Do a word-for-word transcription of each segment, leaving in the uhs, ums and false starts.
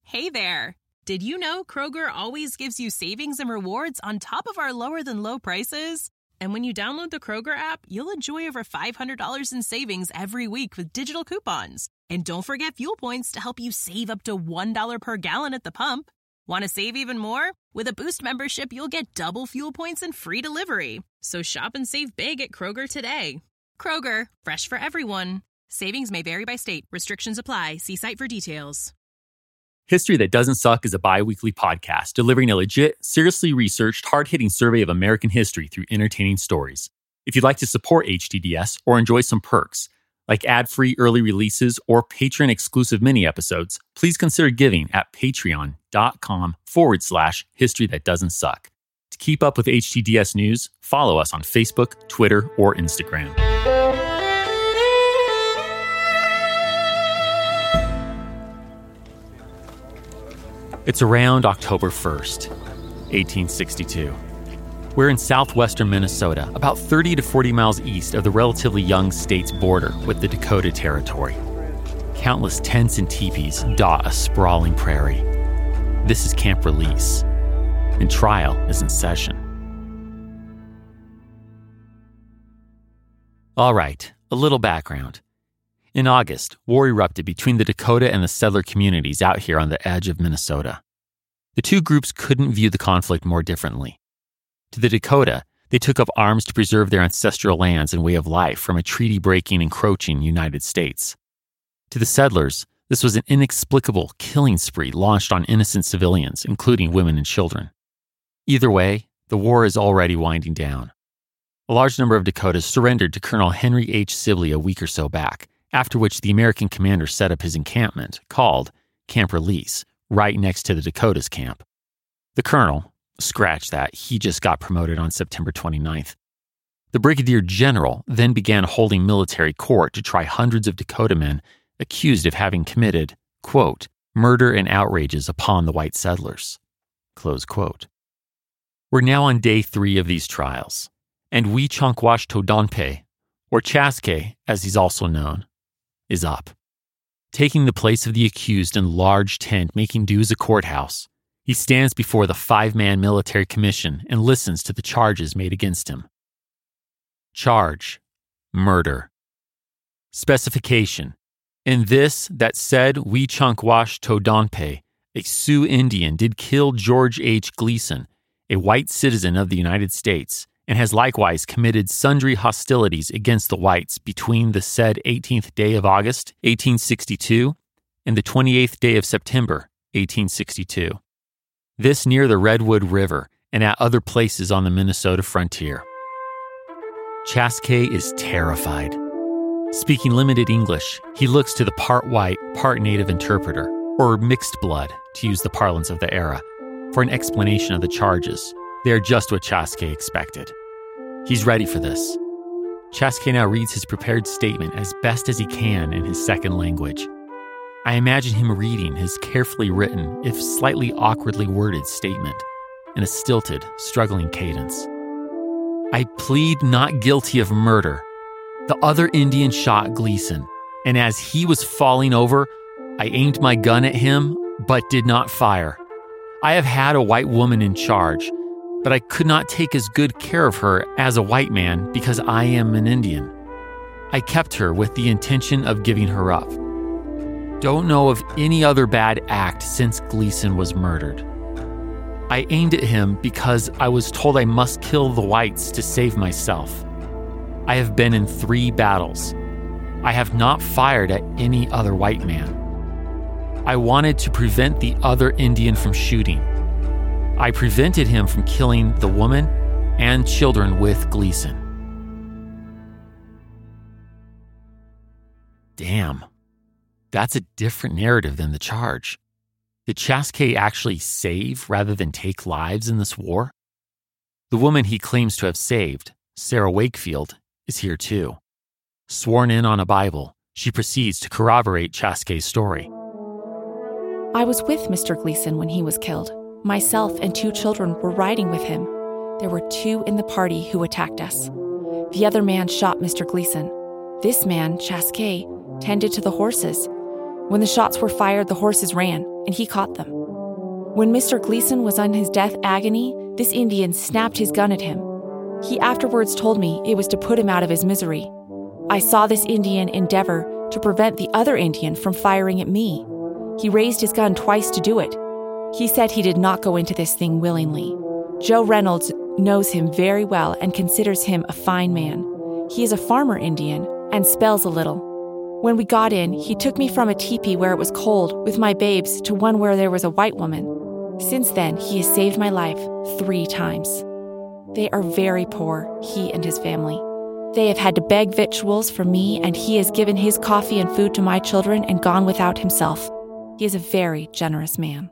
Hey there! Did you know Kroger always gives you savings and rewards on top of our lower-than-low prices? And when you download the Kroger app, you'll enjoy over five hundred dollars in savings every week with digital coupons. And don't forget fuel points to help you save up to one dollar per gallon at the pump. Want to save even more? With a Boost membership, you'll get double fuel points and free delivery. So shop and save big at Kroger today. Kroger, fresh for everyone. Savings may vary by state. Restrictions apply. See site for details. History That Doesn't Suck is a bi-weekly podcast delivering a legit, seriously researched, hard-hitting survey of American history through entertaining stories. If you'd like to support H T D S or enjoy some perks, like ad-free early releases or patron-exclusive mini-episodes, please consider giving at patreon.com forward slash history that doesn't suck. To keep up with H T D S news, follow us on Facebook, Twitter, or Instagram. It's around October first, eighteen sixty-two. We're in southwestern Minnesota, about thirty to forty miles east of the relatively young state's border with the Dakota Territory. Countless tents and teepees dot a sprawling prairie. This is Camp Release, and trial is in session. All right, a little background. In August, war erupted between the Dakota and the settler communities out here on the edge of Minnesota. The two groups couldn't view the conflict more differently. To the Dakota, they took up arms to preserve their ancestral lands and way of life from a treaty-breaking, encroaching United States. To the settlers, this was an inexplicable killing spree launched on innocent civilians, including women and children. Either way, the war is already winding down. A large number of Dakotas surrendered to Colonel Henry H. Sibley a week or so back, after which the American commander set up his encampment, called Camp Release, right next to the Dakotas camp. The colonel, scratch that, he just got promoted on September twenty-ninth. The brigadier general then began holding military court to try hundreds of Dakota men accused of having committed, quote, murder and outrages upon the white settlers, close quote. We're now on day three of these trials, and Weechankwash Todonpe, or Chaskay as he's also known, is up. Taking the place of the accused in a large tent making do as a courthouse, he stands before the five-man military commission and listens to the charges made against him. Charge: murder. Specification: in this that said Weechankwash Todonpe, a Sioux Indian, did kill George H. Gleason, a white citizen of the United States, and has likewise committed sundry hostilities against the whites between the said eighteenth day of August, eighteen sixty-two, and the twenty-eighth day of September, eighteen sixty-two. This near the Redwood River and at other places on the Minnesota frontier. Chaskay is terrified. Speaking limited English, he looks to the part white, part native interpreter, or mixed blood, to use the parlance of the era, for an explanation of the charges. They are just what Chaskay expected. He's ready for this. Chaskay now reads his prepared statement as best as he can in his second language. I imagine him reading his carefully written, if slightly awkwardly worded statement in a stilted, struggling cadence. I plead not guilty of murder. The other Indian shot Gleason, and as he was falling over, I aimed my gun at him, but did not fire. I have had a white woman in charge, but I could not take as good care of her as a white man because I am an Indian. I kept her with the intention of giving her up. Don't know of any other bad act since Gleason was murdered. I aimed at him because I was told I must kill the whites to save myself. I have been in three battles. I have not fired at any other white man. I wanted to prevent the other Indian from shooting. I prevented him from killing the woman and children with Gleason. Damn, that's a different narrative than the charge. Did Chaskay actually save rather than take lives in this war? The woman he claims to have saved, Sarah Wakefield, is here too. Sworn in on a Bible, she proceeds to corroborate Chaskay's story. I was with Mister Gleason when he was killed. Myself and two children were riding with him. There were two in the party who attacked us. The other man shot Mister Gleason. This man, Chaskay, tended to the horses. When the shots were fired, the horses ran, and he caught them. When Mister Gleason was on his death agony, this Indian snapped his gun at him. He afterwards told me it was to put him out of his misery. I saw this Indian endeavor to prevent the other Indian from firing at me. He raised his gun twice to do it. He said he did not go into this thing willingly. Joe Reynolds knows him very well and considers him a fine man. He is a farmer Indian and spells a little. When we got in, he took me from a teepee where it was cold with my babes to one where there was a white woman. Since then, he has saved my life three times. They are very poor, he and his family. They have had to beg victuals from me, and he has given his coffee and food to my children and gone without himself. He is a very generous man.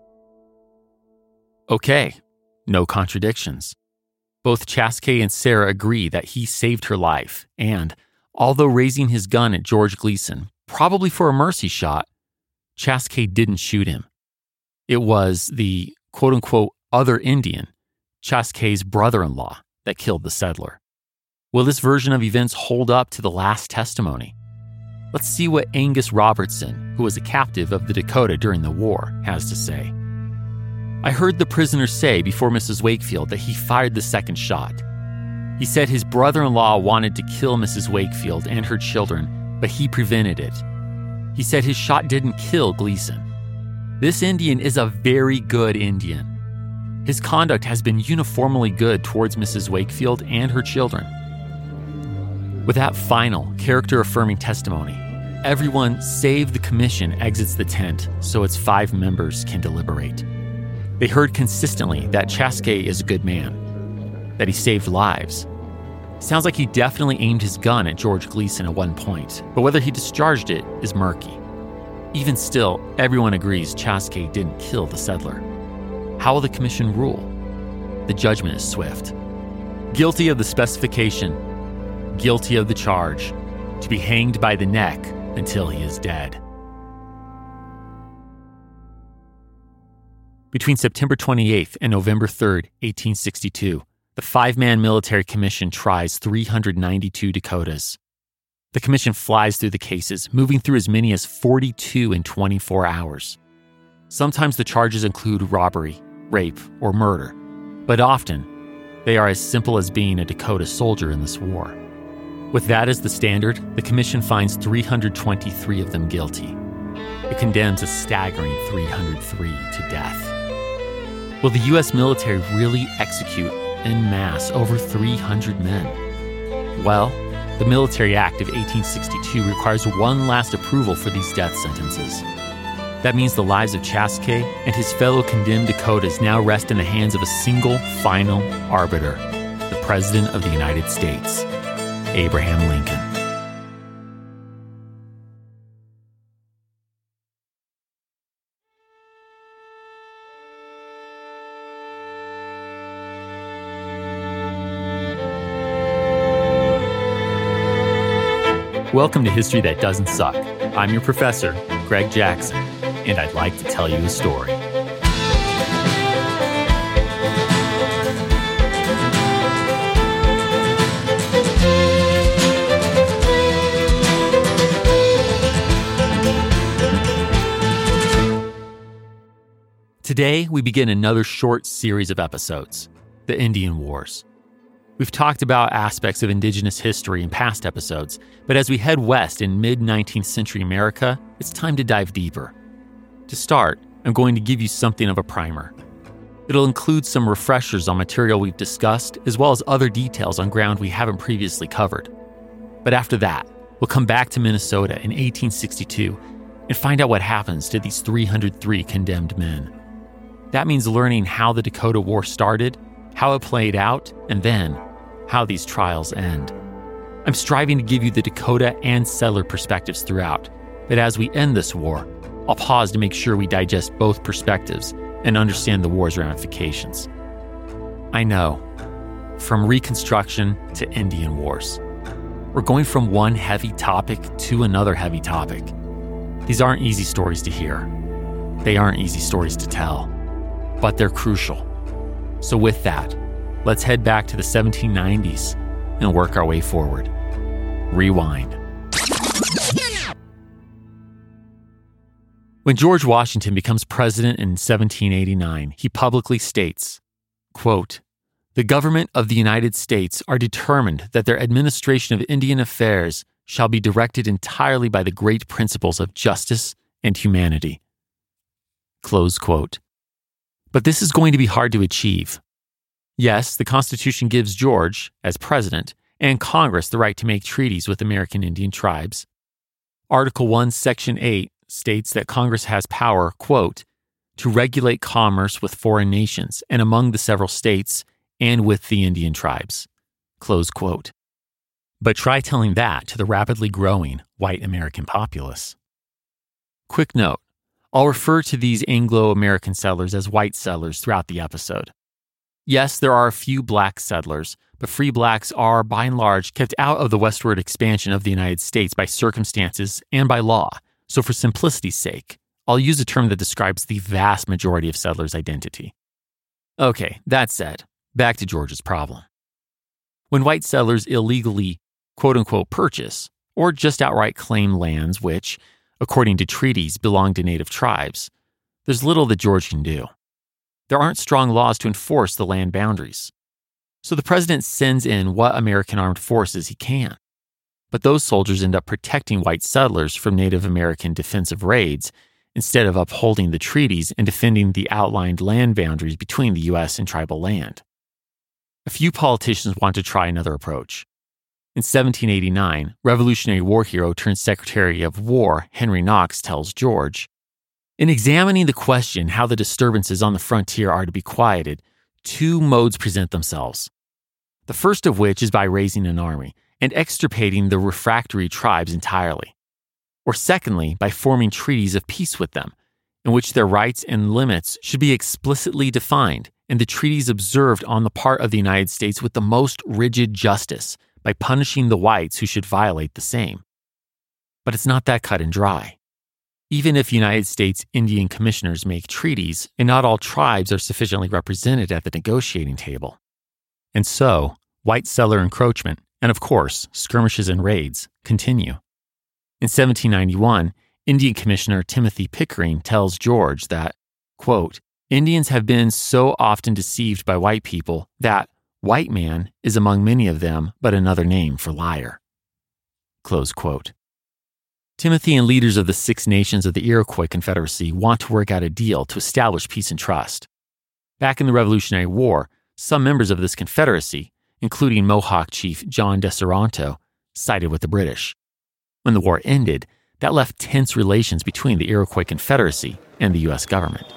Okay, no contradictions. Both Chaskey and Sarah agree that he saved her life, and although raising his gun at George Gleason, probably for a mercy shot, Chaskey didn't shoot him. It was the quote-unquote other Indian, Chaskey's brother-in-law, that killed the settler. Will this version of events hold up to the last testimony? Let's see what Angus Robertson, who was a captive of the Dakota during the war, has to say. I heard the prisoner say before Missus Wakefield that he fired the second shot. He said his brother-in-law wanted to kill Missus Wakefield and her children, but he prevented it. He said his shot didn't kill Gleason. This Indian is a very good Indian. His conduct has been uniformly good towards Missus Wakefield and her children. With that final, character-affirming testimony, everyone save the commission exits the tent so its five members can deliberate. They heard consistently that Chaskey is a good man, that he saved lives. Sounds like he definitely aimed his gun at George Gleason at one point, but whether he discharged it is murky. Even still, everyone agrees Chaskey didn't kill the settler. How will the commission rule? The judgment is swift. Guilty of the specification, guilty of the charge, to be hanged by the neck until he is dead. Between September twenty-eighth and November third, eighteen sixty-two, the five-man military commission tries three hundred ninety-two Dakotas. The commission flies through the cases, moving through as many as forty-two in twenty-four hours. Sometimes the charges include robbery, rape, or murder, but often they are as simple as being a Dakota soldier in this war. With that as the standard, the commission finds three hundred twenty-three of them guilty. It condemns a staggering three hundred three to death. Will the U S military really execute en masse over three hundred men? Well, the Military Act of eighteen sixty-two requires one last approval for these death sentences. That means the lives of Chaskey and his fellow condemned Dakotas now rest in the hands of a single, final arbiter, the President of the United States, Abraham Lincoln. Welcome to History That Doesn't Suck. I'm your professor, Greg Jackson, and I'd like to tell you a story. Today, we begin another short series of episodes, the Indian Wars. We've talked about aspects of indigenous history in past episodes, but as we head west in mid-nineteenth century America, it's time to dive deeper. To start, I'm going to give you something of a primer. It'll include some refreshers on material we've discussed, as well as other details on ground we haven't previously covered. But after that, we'll come back to Minnesota in eighteen sixty-two and find out what happens to these three hundred three condemned men. That means learning how the Dakota War started, how it played out, and then how these trials end. I'm striving to give you the Dakota and settler perspectives throughout, but as we end this war, I'll pause to make sure we digest both perspectives and understand the war's ramifications. I know, from Reconstruction to Indian Wars, we're going from one heavy topic to another heavy topic. These aren't easy stories to hear. They aren't easy stories to tell, but they're crucial. So with that, let's head back to the seventeen nineties and work our way forward. Rewind. When George Washington becomes president in seventeen eighty-nine, he publicly states, quote, "The government of the United States are determined that their administration of Indian affairs shall be directed entirely by the great principles of justice and humanity." Close quote. But this is going to be hard to achieve. Yes, the Constitution gives George, as president, and Congress the right to make treaties with American Indian tribes. Article one, Section eight states that Congress has power, quote, "to regulate commerce with foreign nations and among the several states and with the Indian tribes," close quote. But try telling that to the rapidly growing white American populace. Quick note, I'll refer to these Anglo-American settlers as white settlers throughout the episode. Yes, there are a few black settlers, but free blacks are, by and large, kept out of the westward expansion of the United States by circumstances and by law. So for simplicity's sake, I'll use a term that describes the vast majority of settlers' identity. Okay, that said, back to George's problem. When white settlers illegally, quote-unquote, purchase, or just outright claim lands which, according to treaties, belong to native tribes, there's little that George can do. There aren't strong laws to enforce the land boundaries. So the president sends in what American armed forces he can. But those soldiers end up protecting white settlers from Native American defensive raids instead of upholding the treaties and defending the outlined land boundaries between the U S and tribal land. A few politicians want to try another approach. In seventeen eighty-nine, Revolutionary War hero turned Secretary of War Henry Knox tells George, "In examining the question how the disturbances on the frontier are to be quieted, two modes present themselves. The first of which is by raising an army and extirpating the refractory tribes entirely. Or secondly, by forming treaties of peace with them, in which their rights and limits should be explicitly defined, and the treaties observed on the part of the United States with the most rigid justice, by punishing the whites who should violate the same." But it's not that cut and dry. Even if United States Indian commissioners make treaties, and not all tribes are sufficiently represented at the negotiating table. And so, white settler encroachment, and of course, skirmishes and raids, continue. In seventeen ninety-one, Indian Commissioner Timothy Pickering tells George that, quote, "Indians have been so often deceived by white people that white man is among many of them but another name for liar." Close quote. Timothy and leaders of the Six Nations of the Iroquois Confederacy want to work out a deal to establish peace and trust. Back in the Revolutionary War, some members of this confederacy, including Mohawk chief John Deseronto, sided with the British. When the war ended, that left tense relations between the Iroquois Confederacy and the U S government.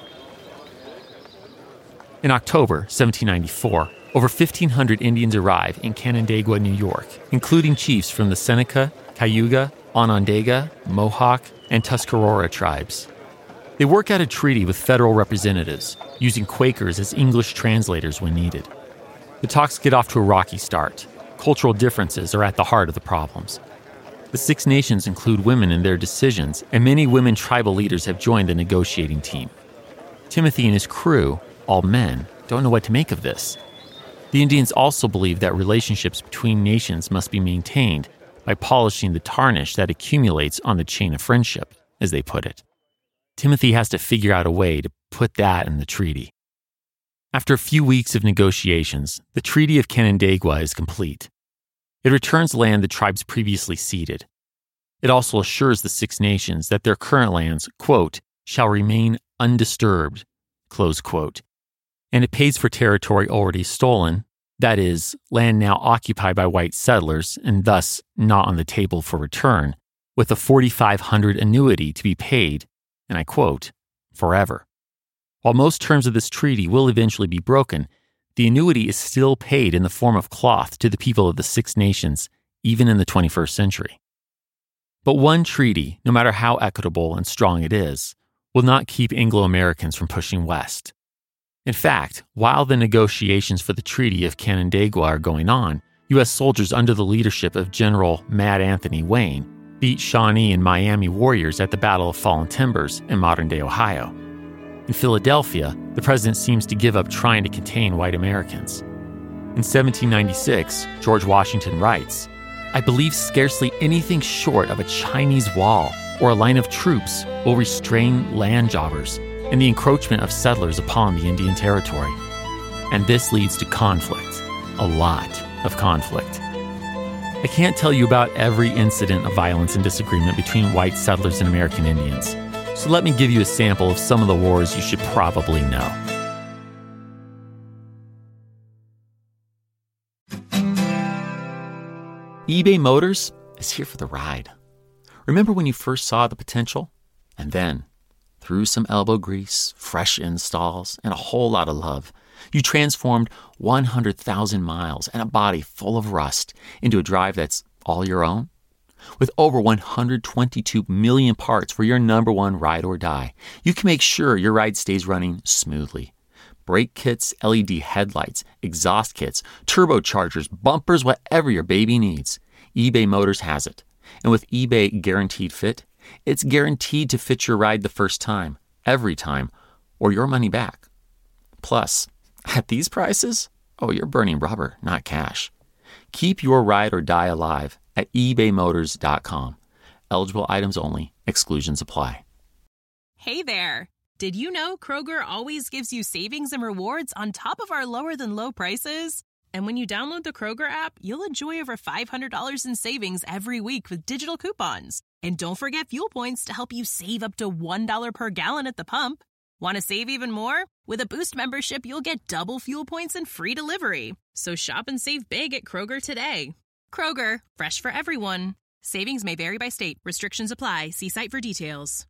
In October seventeen ninety-four, over fifteen hundred Indians arrive in Canandaigua, New York, including chiefs from the Seneca, Cayuga, Onondaga, Mohawk, and Tuscarora tribes. They work out a treaty with federal representatives, using Quakers as English translators when needed. The talks get off to a rocky start. Cultural differences are at the heart of the problems. The Six Nations include women in their decisions, and many women tribal leaders have joined the negotiating team. Timothy and his crew, all men, don't know what to make of this. The Indians also believe that relationships between nations must be maintained by polishing the tarnish that accumulates on the chain of friendship, as they put it. Timothy has to figure out a way to put that in the treaty. After a few weeks of negotiations, the Treaty of Canandaigua is complete. It returns land the tribes previously ceded. It also assures the Six Nations that their current lands, quote, "shall remain undisturbed," close quote. And it pays for territory already stolen, that is, land now occupied by white settlers and thus not on the table for return, with a forty-five hundred dollars annuity to be paid, and I quote, "forever." While most terms of this treaty will eventually be broken, the annuity is still paid in the form of cloth to the people of the Six Nations, even in the twenty-first century. But one treaty, no matter how equitable and strong it is, will not keep Anglo-Americans from pushing west. In fact, while the negotiations for the Treaty of Canandaigua are going on, U S soldiers under the leadership of General Mad Anthony Wayne beat Shawnee and Miami warriors at the Battle of Fallen Timbers in modern-day Ohio. In Philadelphia, the president seems to give up trying to contain white Americans. In seventeen ninety-six, George Washington writes, "I believe scarcely anything short of a Chinese wall or a line of troops will restrain land jobbers and the encroachment of settlers upon the Indian territory. And this leads to conflict, a lot of conflict. I can't tell you about every incident of violence and disagreement between white settlers and American Indians, so let me give you a sample of some of the wars you should probably know. eBay Motors is here for the ride. Remember when you first saw the potential? And then, through some elbow grease, fresh installs, and a whole lot of love, you transformed one hundred thousand miles and a body full of rust into a drive that's all your own? With over one hundred twenty-two million parts for your number one ride or die, you can make sure your ride stays running smoothly. Brake kits, L E D headlights, exhaust kits, turbochargers, bumpers, whatever your baby needs, eBay Motors has it. And with eBay Guaranteed Fit, it's guaranteed to fit your ride the first time, every time, or your money back. Plus, at these prices, oh, you're burning rubber, not cash. Keep your ride or die alive at ebay motors dot com. Eligible items only. Exclusions apply. Hey there. Did you know Kroger always gives you savings and rewards on top of our lower-than-low prices? And when you download the Kroger app, you'll enjoy over five hundred dollars in savings every week with digital coupons. And don't forget fuel points to help you save up to one dollar per gallon at the pump. Want to save even more? With a Boost membership, you'll get double fuel points and free delivery. So shop and save big at Kroger today. Kroger, fresh for everyone. Savings may vary by state. Restrictions apply. See site for details.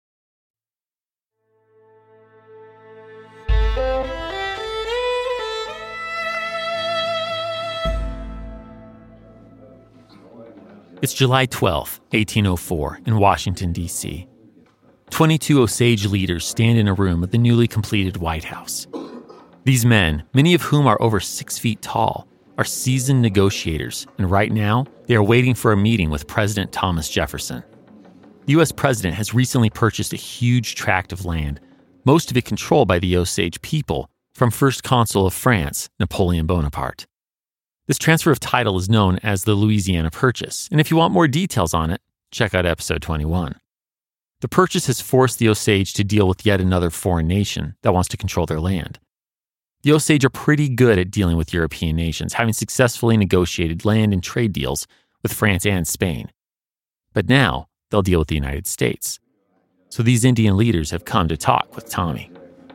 It's July twelfth, eighteen oh four, in Washington, D C twenty-two Osage leaders stand in a room at the newly completed White House. These men, many of whom are over six feet tall, are seasoned negotiators, and right now, they are waiting for a meeting with President Thomas Jefferson. The U S president has recently purchased a huge tract of land, most of it controlled by the Osage people, from First Consul of France, Napoleon Bonaparte. This transfer of title is known as the Louisiana Purchase, and if you want more details on it, check out episode twenty-one. The purchase has forced the Osage to deal with yet another foreign nation that wants to control their land. The Osage are pretty good at dealing with European nations, having successfully negotiated land and trade deals with France and Spain. But now, they'll deal with the United States. So these Indian leaders have come to talk with Tommy.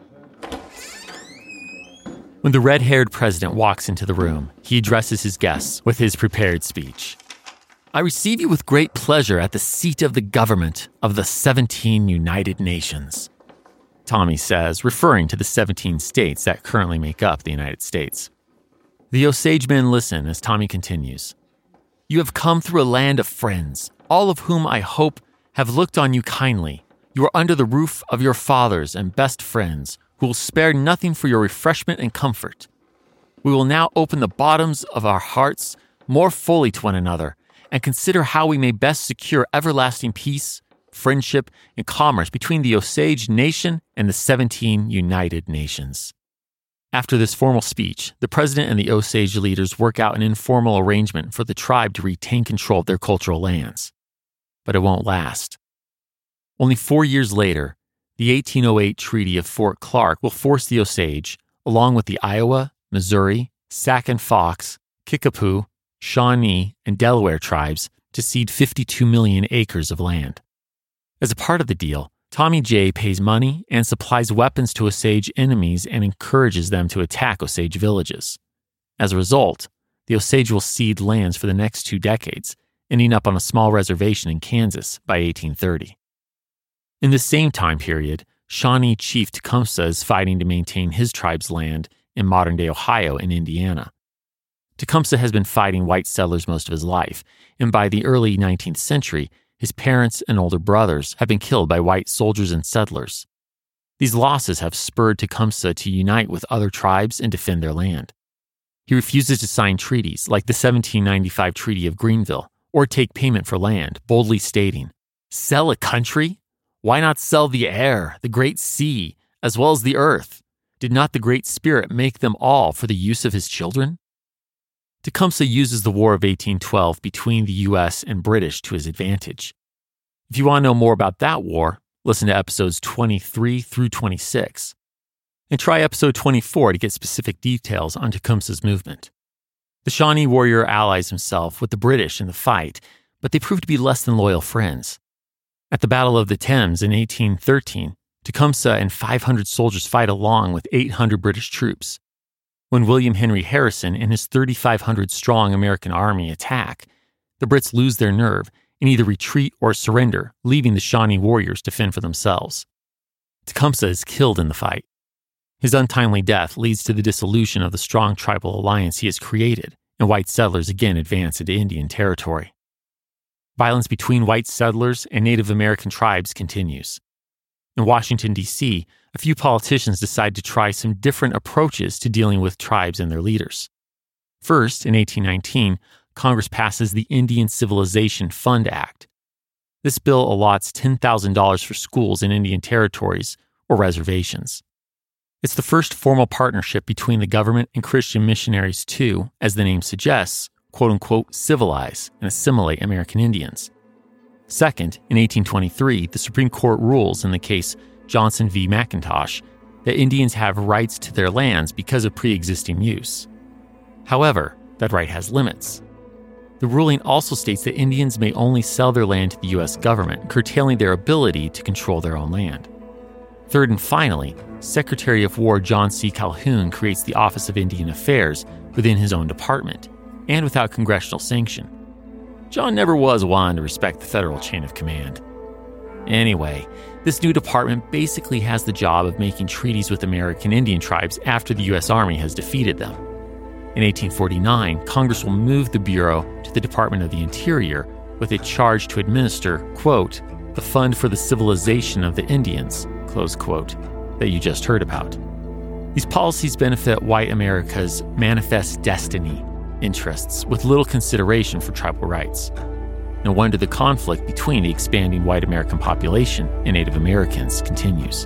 When the red-haired president walks into the room, he addresses his guests with his prepared speech. I receive you with great pleasure at the seat of the government of the seventeen United Nations, Tommy says, referring to the seventeen states that currently make up the United States. The Osage men listen as Tommy continues. You have come through a land of friends, all of whom I hope have looked on you kindly. You are under the roof of your fathers and best friends, who will spare nothing for your refreshment and comfort. We will now open the bottoms of our hearts more fully to one another and consider how we may best secure everlasting peace, friendship, and commerce between the Osage Nation and the seventeen United Nations. After this formal speech, the president and the Osage leaders work out an informal arrangement for the tribe to retain control of their cultural lands. But it won't last. Only four years later, the eighteen oh eight Treaty of Fort Clark will force the Osage, along with the Iowa, Missouri, Sac and Fox, Kickapoo, Shawnee, and Delaware tribes to cede fifty-two million acres of land. As a part of the deal, Tommy J pays money and supplies weapons to Osage enemies and encourages them to attack Osage villages. As a result, the Osage will cede lands for the next two decades, ending up on a small reservation in Kansas by eighteen thirty. In the same time period, Shawnee Chief Tecumseh is fighting to maintain his tribe's land in modern-day Ohio and Indiana. Tecumseh has been fighting white settlers most of his life, and by the early nineteenth century, his parents and older brothers have been killed by white soldiers and settlers. These losses have spurred Tecumseh to unite with other tribes and defend their land. He refuses to sign treaties like the seventeen ninety-five Treaty of Greenville or take payment for land, boldly stating, "Sell a country? Why not sell the air, the great sea, as well as the earth? Did not the Great Spirit make them all for the use of his children?" Tecumseh uses the War of eighteen twelve between the U S and British to his advantage. If you want to know more about that war, listen to episodes twenty-three through twenty-six. And try episode twenty-four to get specific details on Tecumseh's movement. The Shawnee warrior allies himself with the British in the fight, but they proved to be less than loyal friends. At the Battle of the Thames in eighteen thirteen, Tecumseh and five hundred soldiers fight along with eight hundred British troops. When William Henry Harrison and his thirty-five hundred strong American army attack, the Brits lose their nerve and either retreat or surrender, leaving the Shawnee warriors to fend for themselves. Tecumseh is killed in the fight. His untimely death leads to the dissolution of the strong tribal alliance he has created, and white settlers again advance into Indian territory. Violence between white settlers and Native American tribes continues. In Washington, D C, a few politicians decide to try some different approaches to dealing with tribes and their leaders. First, in eighteen nineteen, Congress passes the Indian Civilization Fund Act. This bill allots ten thousand dollars for schools in Indian territories or reservations. It's the first formal partnership between the government and Christian missionaries to, as the name suggests, quote-unquote, civilize and assimilate American Indians. Second, in eighteen twenty-three, the Supreme Court rules in the case Johnson v. McIntosh that Indians have rights to their lands because of pre-existing use. However, that right has limits. The ruling also states that Indians may only sell their land to the U S government, curtailing their ability to control their own land. Third and finally, Secretary of War John C. Calhoun creates the Office of Indian Affairs within his own department, and without congressional sanction. John never was one to respect the federal chain of command. Anyway, this new department basically has the job of making treaties with American Indian tribes after the U S Army has defeated them. In eighteen forty-nine, Congress will move the Bureau to the Department of the Interior with a charge to administer, quote, the Fund for the Civilization of the Indians, close quote, that you just heard about. These policies benefit white America's manifest destiny interests with little consideration for tribal rights. No wonder the conflict between the expanding white American population and Native Americans continues.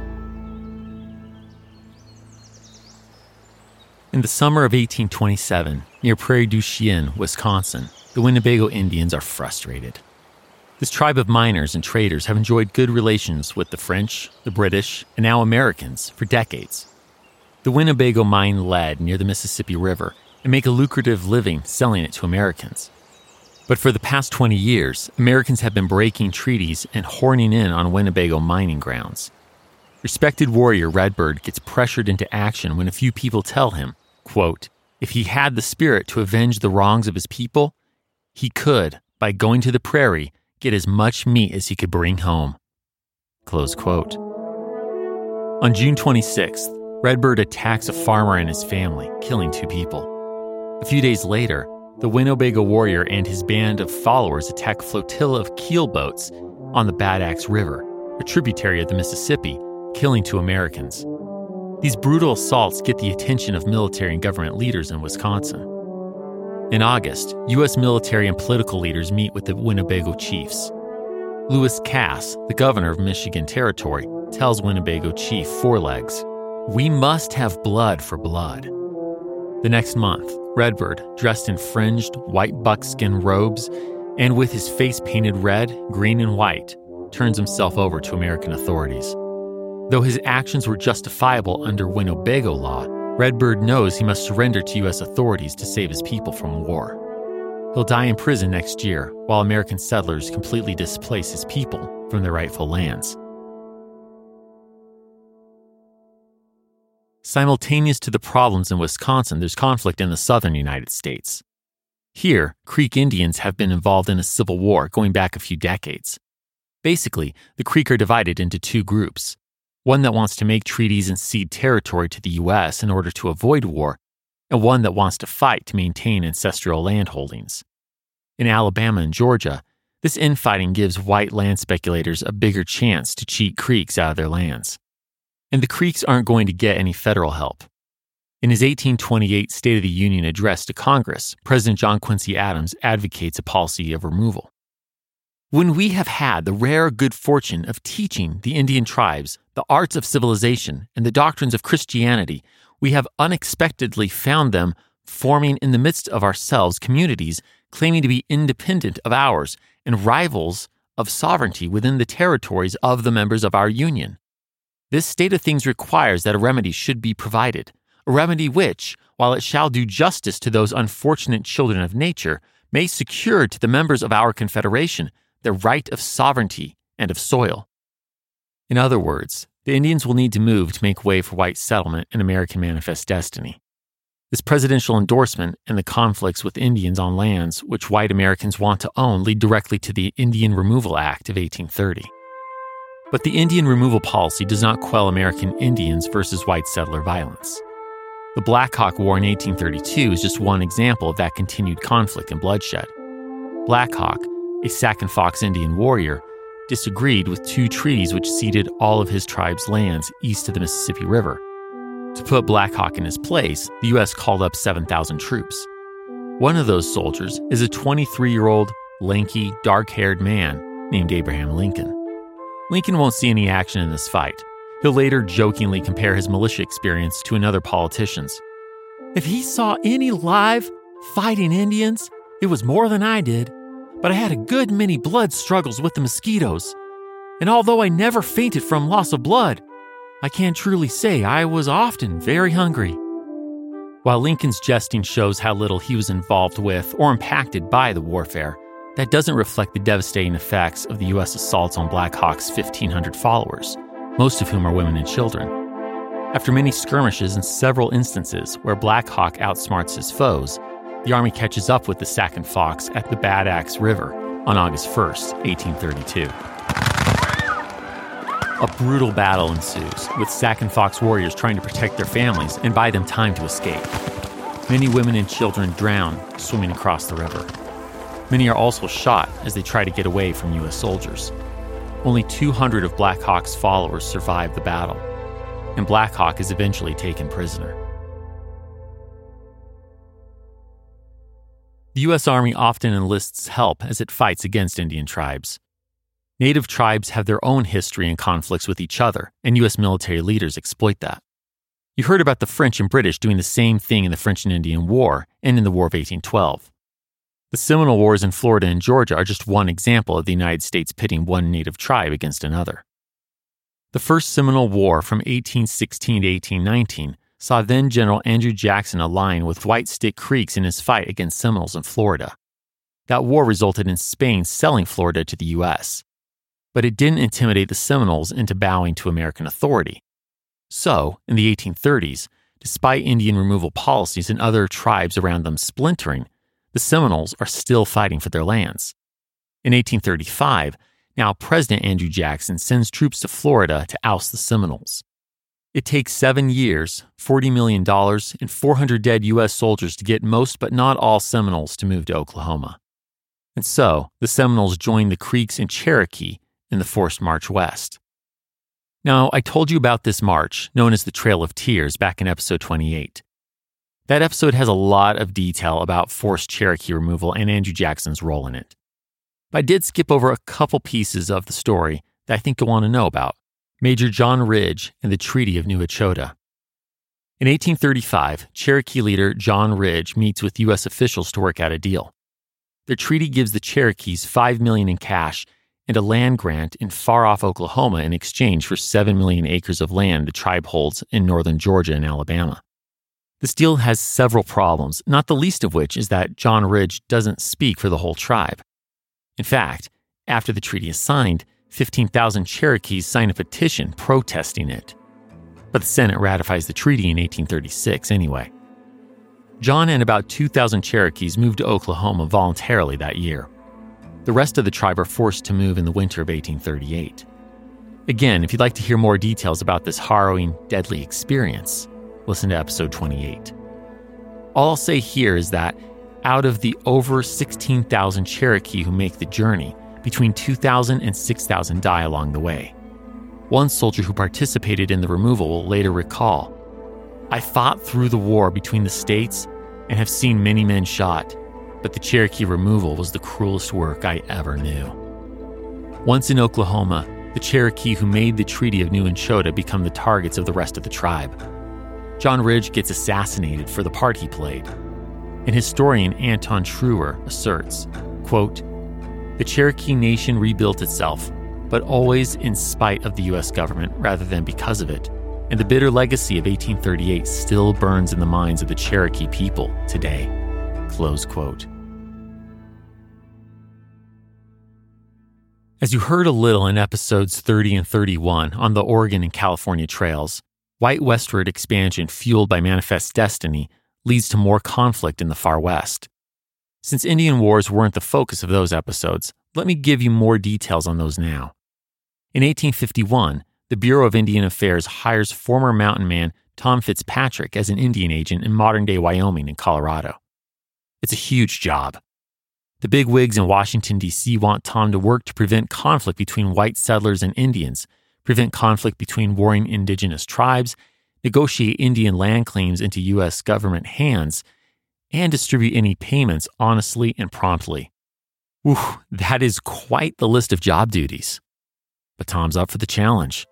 In the summer of eighteen twenty-seven, near Prairie du Chien, Wisconsin, the Winnebago Indians are frustrated. This tribe of miners and traders have enjoyed good relations with the French, the British, and now Americans for decades. The Winnebago mine lead near the Mississippi River and make a lucrative living selling it to Americans. But for the past twenty years, Americans have been breaking treaties and horning in on Winnebago mining grounds. Respected warrior Redbird gets pressured into action when a few people tell him, quote, if he had the spirit to avenge the wrongs of his people, he could, by going to the prairie, get as much meat as he could bring home. Close quote. On June twenty-sixth, Redbird attacks a farmer and his family, killing two people. A few days later, the Winnebago warrior and his band of followers attack a flotilla of keel boats on the Bad Axe River, a tributary of the Mississippi, killing two Americans. These brutal assaults get the attention of military and government leaders in Wisconsin. In August, U S military and political leaders meet with the Winnebago chiefs. Lewis Cass, the governor of Michigan Territory, tells Winnebago chief Fourlegs, "We must have blood for blood." The next month, Redbird, dressed in fringed white buckskin robes and with his face painted red, green, and white, turns himself over to American authorities. Though his actions were justifiable under Winnebago law, Redbird knows he must surrender to U S authorities to save his people from war. He'll die in prison next year, while American settlers completely displace his people from their rightful lands. Simultaneous to the problems in Wisconsin, there's conflict in the southern United States. Here, Creek Indians have been involved in a civil war going back a few decades. Basically, the Creek are divided into two groups. One that wants to make treaties and cede territory to the U S in order to avoid war, and one that wants to fight to maintain ancestral land holdings. In Alabama and Georgia, this infighting gives white land speculators a bigger chance to cheat Creeks out of their lands. And the Creeks aren't going to get any federal help. In his eighteen twenty-eight State of the Union address to Congress, President John Quincy Adams advocates a policy of removal. When we have had the rare good fortune of teaching the Indian tribes the arts of civilization and the doctrines of Christianity, we have unexpectedly found them forming in the midst of ourselves communities claiming to be independent of ours and rivals of sovereignty within the territories of the members of our union. This state of things requires that a remedy should be provided, a remedy which, while it shall do justice to those unfortunate children of nature, may secure to the members of our confederation the right of sovereignty and of soil. In other words, the Indians will need to move to make way for white settlement and American manifest destiny. This presidential endorsement and the conflicts with Indians on lands which white Americans want to own lead directly to the Indian Removal Act of eighteen thirty. But the Indian removal policy does not quell American Indians versus white settler violence. The Black Hawk War in eighteen thirty-two is just one example of that continued conflict and bloodshed. Black Hawk, a Sac and Fox Indian warrior, disagreed with two treaties which ceded all of his tribe's lands east of the Mississippi River. To put Black Hawk in his place, the U S called up seven thousand troops. One of those soldiers is a twenty-three-year-old, lanky, dark-haired man named Abraham Lincoln. Lincoln won't see any action in this fight. He'll later jokingly compare his militia experience to another politician's. If he saw any live, fighting Indians, it was more than I did, but I had a good many blood struggles with the mosquitoes. And although I never fainted from loss of blood, I can truly say I was often very hungry. While Lincoln's jesting shows how little he was involved with or impacted by the warfare, that doesn't reflect the devastating effects of the U S assaults on Black Hawk's fifteen hundred followers, most of whom are women and children. After many skirmishes and several instances where Black Hawk outsmarts his foes, the Army catches up with the Sac and Fox at the Bad Axe River on August first, eighteen thirty-two. A brutal battle ensues, with Sac and Fox warriors trying to protect their families and buy them time to escape. Many women and children drown swimming across the river. Many are also shot as they try to get away from U S soldiers. Only two hundred of Black Hawk's followers survive the battle, and Black Hawk is eventually taken prisoner. The U S Army often enlists help as it fights against Indian tribes. Native tribes have their own history and conflicts with each other, and U S military leaders exploit that. You heard about the French and British doing the same thing in the French and Indian War and in the War of eighteen twelve. The Seminole Wars in Florida and Georgia are just one example of the United States pitting one native tribe against another. The First Seminole War from eighteen sixteen to eighteen nineteen saw then General Andrew Jackson align with White Stick Creeks in his fight against Seminoles in Florida. That war resulted in Spain selling Florida to the U S, but it didn't intimidate the Seminoles into bowing to American authority. So, in the eighteen thirties, despite Indian removal policies and other tribes around them splintering, the Seminoles are still fighting for their lands. In eighteen thirty-five, now President Andrew Jackson sends troops to Florida to oust the Seminoles. It takes seven years, forty million dollars, and four hundred dead U S soldiers to get most but not all Seminoles to move to Oklahoma. And so, the Seminoles joined the Creeks and Cherokee in the forced march west. Now, I told you about this march, known as the Trail of Tears, back in episode twenty-eight. That episode has a lot of detail about forced Cherokee removal and Andrew Jackson's role in it. But I did skip over a couple pieces of the story that I think you'll want to know about. Major John Ridge and the Treaty of New Echota. In eighteen thirty-five, Cherokee leader John Ridge meets with U S officials to work out a deal. The treaty gives the Cherokees five million dollars in cash and a land grant in far-off Oklahoma in exchange for seven million acres of land the tribe holds in northern Georgia and Alabama. This deal has several problems, not the least of which is that John Ridge doesn't speak for the whole tribe. In fact, after the treaty is signed, fifteen thousand Cherokees sign a petition protesting it. But the Senate ratifies the treaty in eighteen thirty-six anyway. John and about two thousand Cherokees moved to Oklahoma voluntarily that year. The rest of the tribe are forced to move in the winter of eighteen thirty-eight. Again, if you'd like to hear more details about this harrowing, deadly experience, listen to episode twenty-eight. All I'll say here is that out of the over sixteen thousand Cherokee who make the journey, between two thousand and six thousand die along the way. One soldier who participated in the removal will later recall, "I fought through the war between the states and have seen many men shot, but the Cherokee removal was the cruelest work I ever knew." Once in Oklahoma, the Cherokee who made the Treaty of New Echota become the targets of the rest of the tribe. John Ridge gets assassinated for the part he played. And historian Anton Truer asserts, quote, The Cherokee Nation rebuilt itself, but always in spite of the U S government rather than because of it. And the bitter legacy of eighteen thirty-eight still burns in the minds of the Cherokee people today. Close quote. As you heard a little in episodes thirty and thirty-one on the Oregon and California trails, white westward expansion fueled by Manifest Destiny leads to more conflict in the far west. Since Indian wars weren't the focus of those episodes, let me give you more details on those now. In eighteen fifty-one, the Bureau of Indian Affairs hires former mountain man Tom Fitzpatrick as an Indian agent in modern-day Wyoming and Colorado. It's a huge job. The bigwigs in Washington, D C want Tom to work to prevent conflict between white settlers and Indians, prevent conflict between warring indigenous tribes, negotiate Indian land claims into U S government hands, and distribute any payments honestly and promptly. Whew, that is quite the list of job duties. But Tom's up for the challenge.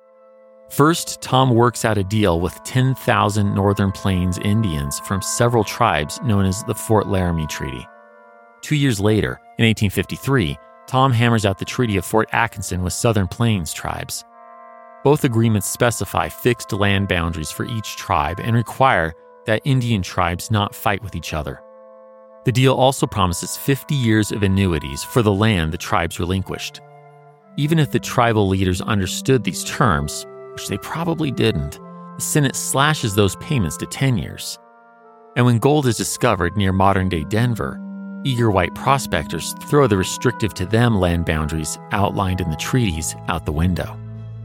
First, Tom works out a deal with ten thousand Northern Plains Indians from several tribes known as the Fort Laramie Treaty. Two years later, in eighteen fifty-three, Tom hammers out the Treaty of Fort Atkinson with Southern Plains tribes. Both agreements specify fixed land boundaries for each tribe and require that Indian tribes not fight with each other. The deal also promises fifty years of annuities for the land the tribes relinquished. Even if the tribal leaders understood these terms, which they probably didn't, the Senate slashes those payments to ten years. And when gold is discovered near modern-day Denver, eager white prospectors throw the restrictive to them land boundaries outlined in the treaties out the window.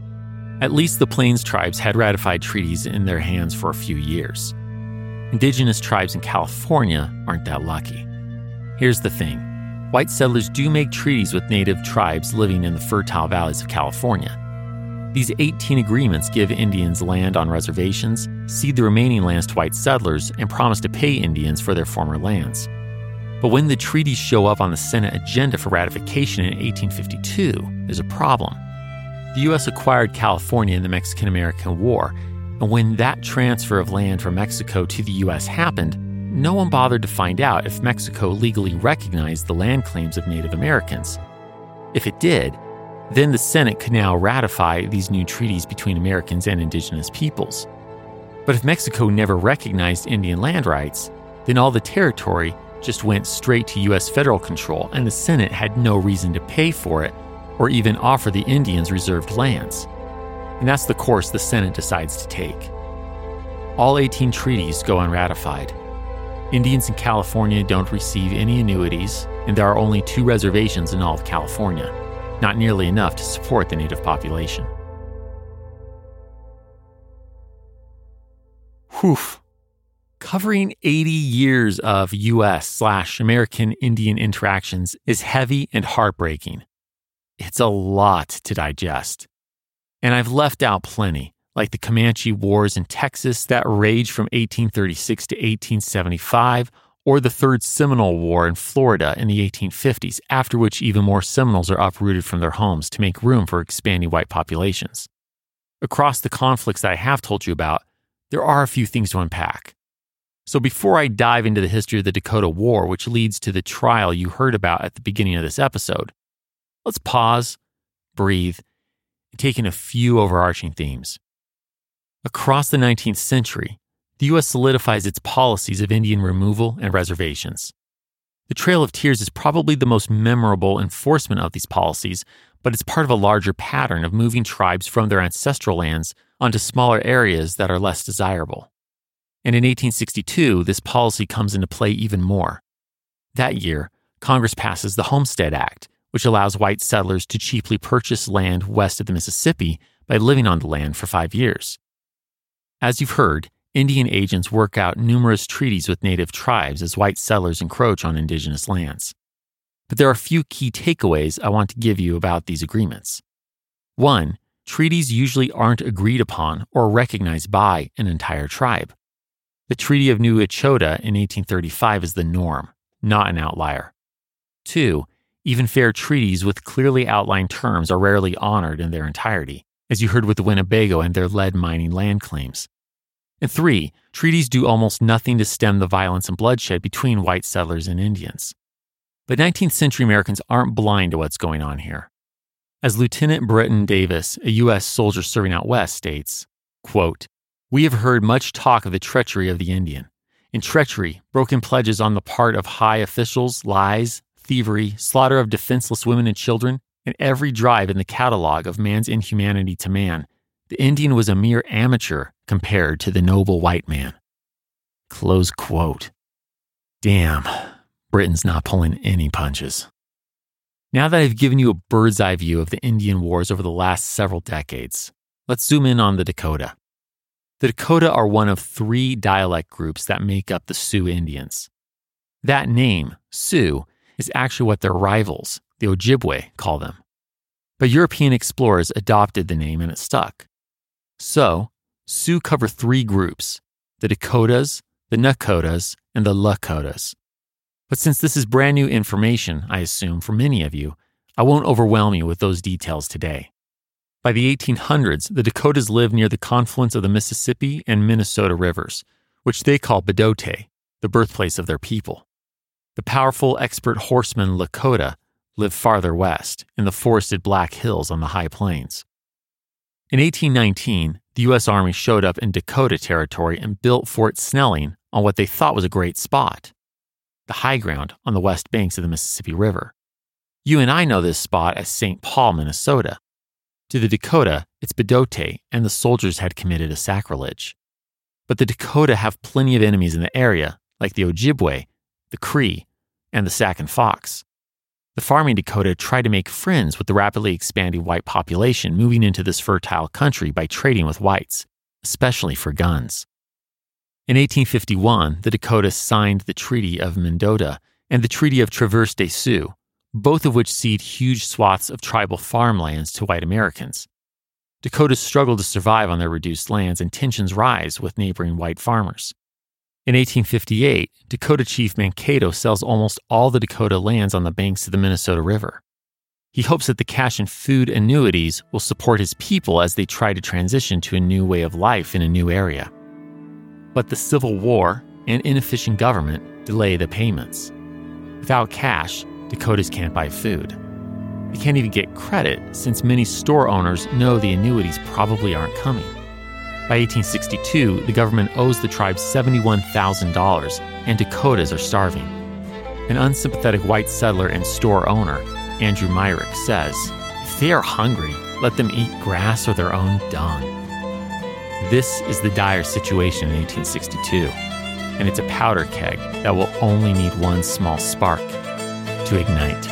At least the Plains tribes had ratified treaties in their hands for a few years. Indigenous tribes in California aren't that lucky. Here's the thing. White settlers do make treaties with native tribes living in the fertile valleys of California. These eighteen agreements give Indians land on reservations, cede the remaining lands to white settlers, and promise to pay Indians for their former lands. But when the treaties show up on the Senate agenda for ratification in eighteen fifty-two, there's a problem. The U S acquired California in the Mexican-American War, and when that transfer of land from Mexico to the U S happened, no one bothered to find out if Mexico legally recognized the land claims of Native Americans. If it did, then the Senate could now ratify these new treaties between Americans and indigenous peoples. But if Mexico never recognized Indian land rights, then all the territory just went straight to U S federal control, and the Senate had no reason to pay for it or even offer the Indians reserved lands. And that's the course the Senate decides to take. All eighteen treaties go unratified. Indians in California don't receive any annuities, and there are only two reservations in all of California, not nearly enough to support the native population. Whew. Covering eighty years of U S slash American Indian interactions is heavy and heartbreaking. It's a lot to digest. And I've left out plenty, like the Comanche Wars in Texas that raged from eighteen thirty-six to eighteen seventy-five, or the Third Seminole War in Florida in the eighteen fifties, after which even more Seminoles are uprooted from their homes to make room for expanding white populations. Across the conflicts that I have told you about, there are a few things to unpack. So before I dive into the history of the Dakota War, which leads to the trial you heard about at the beginning of this episode, let's pause, breathe, and take in a few overarching themes. Across the nineteenth century, the U S solidifies its policies of Indian removal and reservations. The Trail of Tears is probably the most memorable enforcement of these policies, but it's part of a larger pattern of moving tribes from their ancestral lands onto smaller areas that are less desirable. And in eighteen sixty-two, this policy comes into play even more. That year, Congress passes the Homestead Act, which allows white settlers to cheaply purchase land west of the Mississippi by living on the land for five years. As you've heard, Indian agents work out numerous treaties with native tribes as white settlers encroach on indigenous lands. But there are a few key takeaways I want to give you about these agreements. One, treaties usually aren't agreed upon or recognized by an entire tribe. The Treaty of New Echota in eighteen thirty-five is the norm, not an outlier. Two, even fair treaties with clearly outlined terms are rarely honored in their entirety, as you heard with the Winnebago and their lead mining land claims. And three, treaties do almost nothing to stem the violence and bloodshed between white settlers and Indians. But nineteenth century Americans aren't blind to what's going on here. As Lieutenant Bretton Davis, a U S soldier serving out west, states, quote, "We have heard much talk of the treachery of the Indian. In treachery, broken pledges on the part of high officials, lies, thievery, slaughter of defenseless women and children, and every drive in the catalog of man's inhumanity to man, the Indian was a mere amateur compared to the noble white man." Close quote. Damn, Britain's not pulling any punches. Now that I've given you a bird's eye view of the Indian Wars over the last several decades, let's zoom in on the Dakota. The Dakota are one of three dialect groups that make up the Sioux Indians. That name, Sioux, is actually what their rivals, the Ojibwe, call them. But European explorers adopted the name and it stuck. So, Sioux cover three groups, the Dakotas, the Nakotas, and the Lakotas. But since this is brand new information, I assume, for many of you, I won't overwhelm you with those details today. By the eighteen hundreds, the Dakotas lived near the confluence of the Mississippi and Minnesota rivers, which they call Bedote, the birthplace of their people. The powerful, expert horseman Lakota lived farther west, in the forested Black Hills on the High Plains. In eighteen nineteen, the U S Army showed up in Dakota Territory and built Fort Snelling on what they thought was a great spot, the high ground on the west banks of the Mississippi River. You and I know this spot as Saint Paul, Minnesota. To the Dakota, it's Bedote, and the soldiers had committed a sacrilege. But the Dakota have plenty of enemies in the area, like the Ojibwe, the Cree, and the Sac and Fox. The farming Dakota tried to make friends with the rapidly expanding white population moving into this fertile country by trading with whites, especially for guns. In eighteen fifty-one, the Dakotas signed the Treaty of Mendota and the Treaty of Traverse des Sioux, both of which cede huge swaths of tribal farmlands to white Americans. Dakotas struggle to survive on their reduced lands, and tensions rise with neighboring white farmers. In eighteen fifty-eight, Dakota Chief Mankato sells almost all the Dakota lands on the banks of the Minnesota River. He hopes that the cash and food annuities will support his people as they try to transition to a new way of life in a new area. But the Civil War and inefficient government delay the payments. Without cash, Dakotas can't buy food. They can't even get credit since many store owners know the annuities probably aren't coming. By eighteen sixty-two, the government owes the tribe seventy-one thousand dollars, and Dakotas are starving. An unsympathetic white settler and store owner, Andrew Myrick, says, "If they are hungry, let them eat grass or their own dung." This is the dire situation in eighteen sixty-two, and it's a powder keg that will only need one small spark to ignite.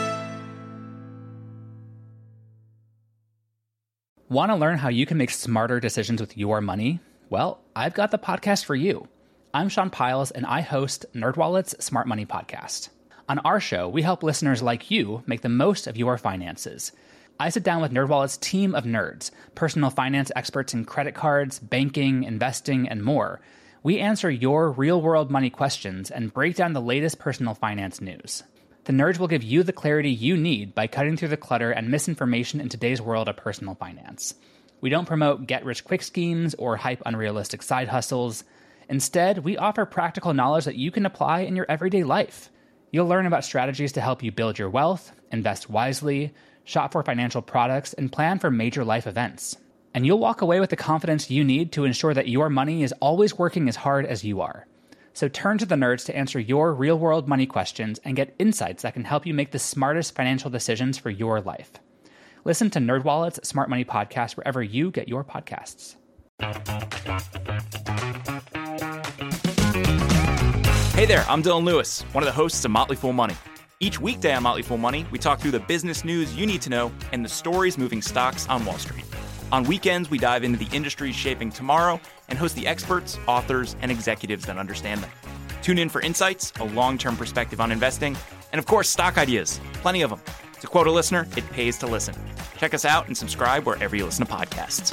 Want to learn how you can make smarter decisions with your money? Well, I've got the podcast for you. I'm Sean Piles, and I host NerdWallet's Smart Money Podcast. On our show, we help listeners like you make the most of your finances. I sit down with NerdWallet's team of nerds, personal finance experts in credit cards, banking, investing, and more. We answer your real-world money questions and break down the latest personal finance news. The nerds will give you the clarity you need by cutting through the clutter and misinformation in today's world of personal finance. We don't promote get-rich-quick schemes or hype unrealistic side hustles. Instead, we offer practical knowledge that you can apply in your everyday life. You'll learn about strategies to help you build your wealth, invest wisely, shop for financial products, and plan for major life events. And you'll walk away with the confidence you need to ensure that your money is always working as hard as you are. So turn to the nerds to answer your real-world money questions and get insights that can help you make the smartest financial decisions for your life. Listen to NerdWallet's Smart Money Podcast wherever you get your podcasts. Hey there, I'm Dylan Lewis, one of the hosts of Motley Fool Money. Each weekday on Motley Fool Money, we talk through the business news you need to know and the stories moving stocks on Wall Street. On weekends, we dive into the industries shaping tomorrow and host the experts, authors, and executives that understand them. Tune in for insights, a long-term perspective on investing, and of course, stock ideas. Plenty of them. To quote a listener, it pays to listen. Check us out and subscribe wherever you listen to podcasts.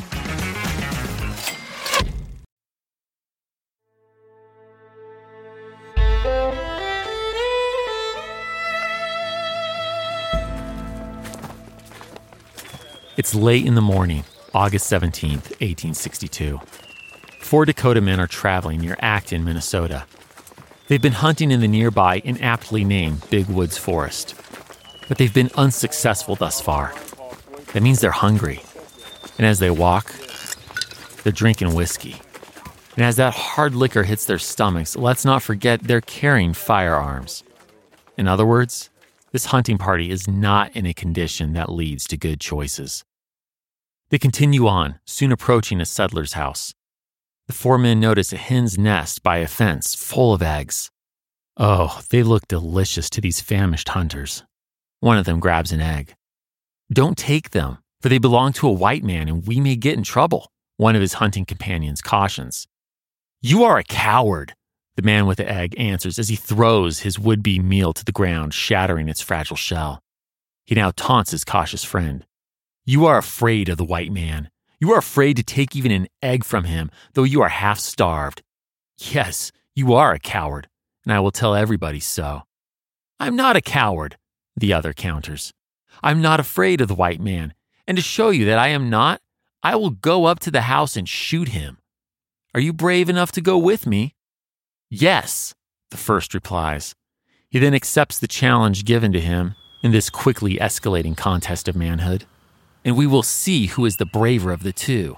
It's late in the morning, August seventeenth, eighteen sixty-two. Four Dakota men are traveling near Acton, Minnesota. They've been hunting in the nearby and aptly named Big Woods Forest. But they've been unsuccessful thus far. That means they're hungry. And as they walk, they're drinking whiskey. And as that hard liquor hits their stomachs, let's not forget they're carrying firearms. In other words, this hunting party is not in a condition that leads to good choices. They continue on, soon approaching a settler's house. The four men notice a hen's nest by a fence full of eggs. Oh, they look delicious to these famished hunters. One of them grabs an egg. "Don't take them, for they belong to a white man and we may get in trouble," one of his hunting companions cautions. "You are a coward," the man with the egg answers as he throws his would-be meal to the ground, shattering its fragile shell. He now taunts his cautious friend. "You are afraid of the white man. You are afraid to take even an egg from him, though you are half-starved. Yes, you are a coward, and I will tell everybody so." "I'm not a coward," the other counters. "I'm not afraid of the white man, and to show you that I am not, I will go up to the house and shoot him. Are you brave enough to go with me?" "Yes," the first replies. He then accepts the challenge given to him in this quickly escalating contest of manhood, and we will see who is the braver of the two.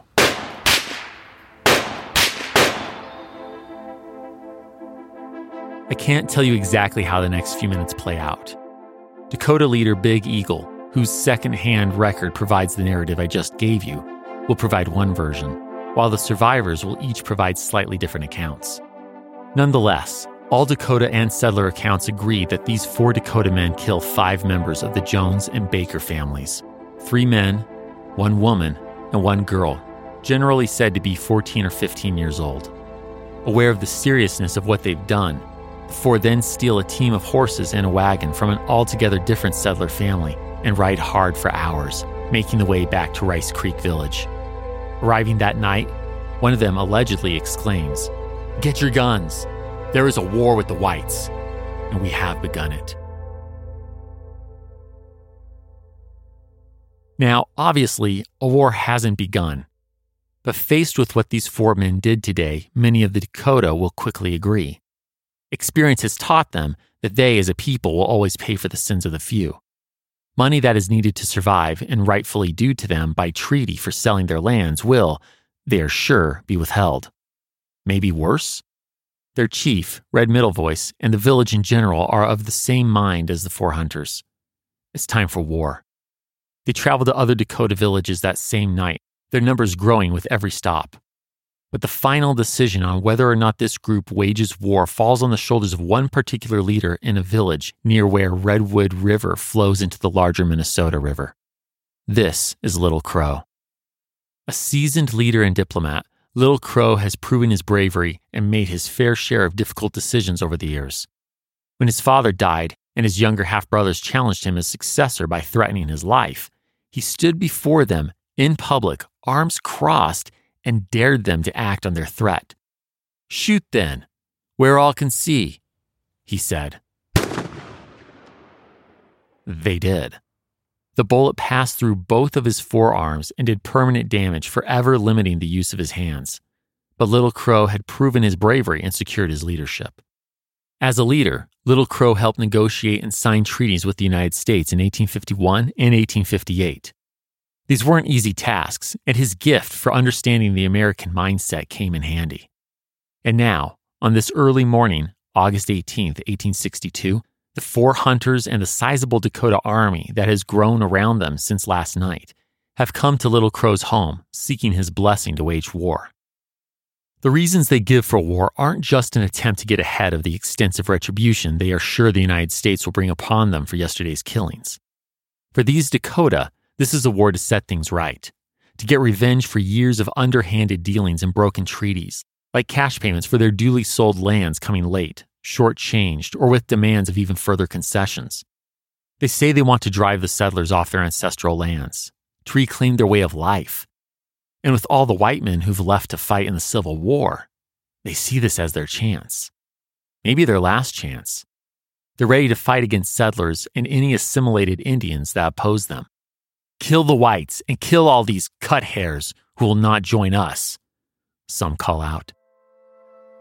I can't tell you exactly how the next few minutes play out. Dakota leader Big Eagle, whose second-hand record provides the narrative I just gave you, will provide one version, while the survivors will each provide slightly different accounts. Nonetheless, all Dakota and settler accounts agree that these four Dakota men kill five members of the Jones and Baker families. Three men, one woman, and one girl, generally said to be fourteen or fifteen years old. Aware of the seriousness of what they've done, the four then steal a team of horses and a wagon from an altogether different settler family and ride hard for hours, making the way back to Rice Creek Village. Arriving that night, one of them allegedly exclaims, "Get your guns! There is a war with the whites, and we have begun it." Now, obviously, a war hasn't begun. But faced with what these four men did today, many of the Dakota will quickly agree. Experience has taught them that they, as a people, will always pay for the sins of the few. Money that is needed to survive and rightfully due to them by treaty for selling their lands will, they are sure, be withheld. Maybe worse? Their chief, Red Middlevoice, and the village in general are of the same mind as the four hunters. It's time for war. They travel to other Dakota villages that same night, their numbers growing with every stop. But the final decision on whether or not this group wages war falls on the shoulders of one particular leader in a village near where Redwood River flows into the larger Minnesota River. This is Little Crow. A seasoned leader and diplomat, Little Crow has proven his bravery and made his fair share of difficult decisions over the years. When his father died and his younger half-brothers challenged him as successor by threatening his life, he stood before them in public, arms crossed, and dared them to act on their threat. "Shoot then, where all can see," he said. They did. The bullet passed through both of his forearms and did permanent damage, forever limiting the use of his hands. But Little Crow had proven his bravery and secured his leadership. As a leader, Little Crow helped negotiate and sign treaties with the United States in eighteen fifty-one and eighteen fifty-eight. These weren't easy tasks, and his gift for understanding the American mindset came in handy. And now, on this early morning, August eighteenth, eighteen sixty-two, the four hunters and the sizable Dakota army that has grown around them since last night have come to Little Crow's home, seeking his blessing to wage war. The reasons they give for war aren't just an attempt to get ahead of the extensive retribution they are sure the United States will bring upon them for yesterday's killings. For these Dakota, this is a war to set things right, to get revenge for years of underhanded dealings and broken treaties, like cash payments for their duly sold lands coming late, shortchanged, or with demands of even further concessions. They say they want to drive the settlers off their ancestral lands, to reclaim their way of life. And with all the white men who've left to fight in the Civil War, they see this as their chance. Maybe their last chance. They're ready to fight against settlers and any assimilated Indians that oppose them. Kill the whites and kill all these cut hairs who will not join us, some call out.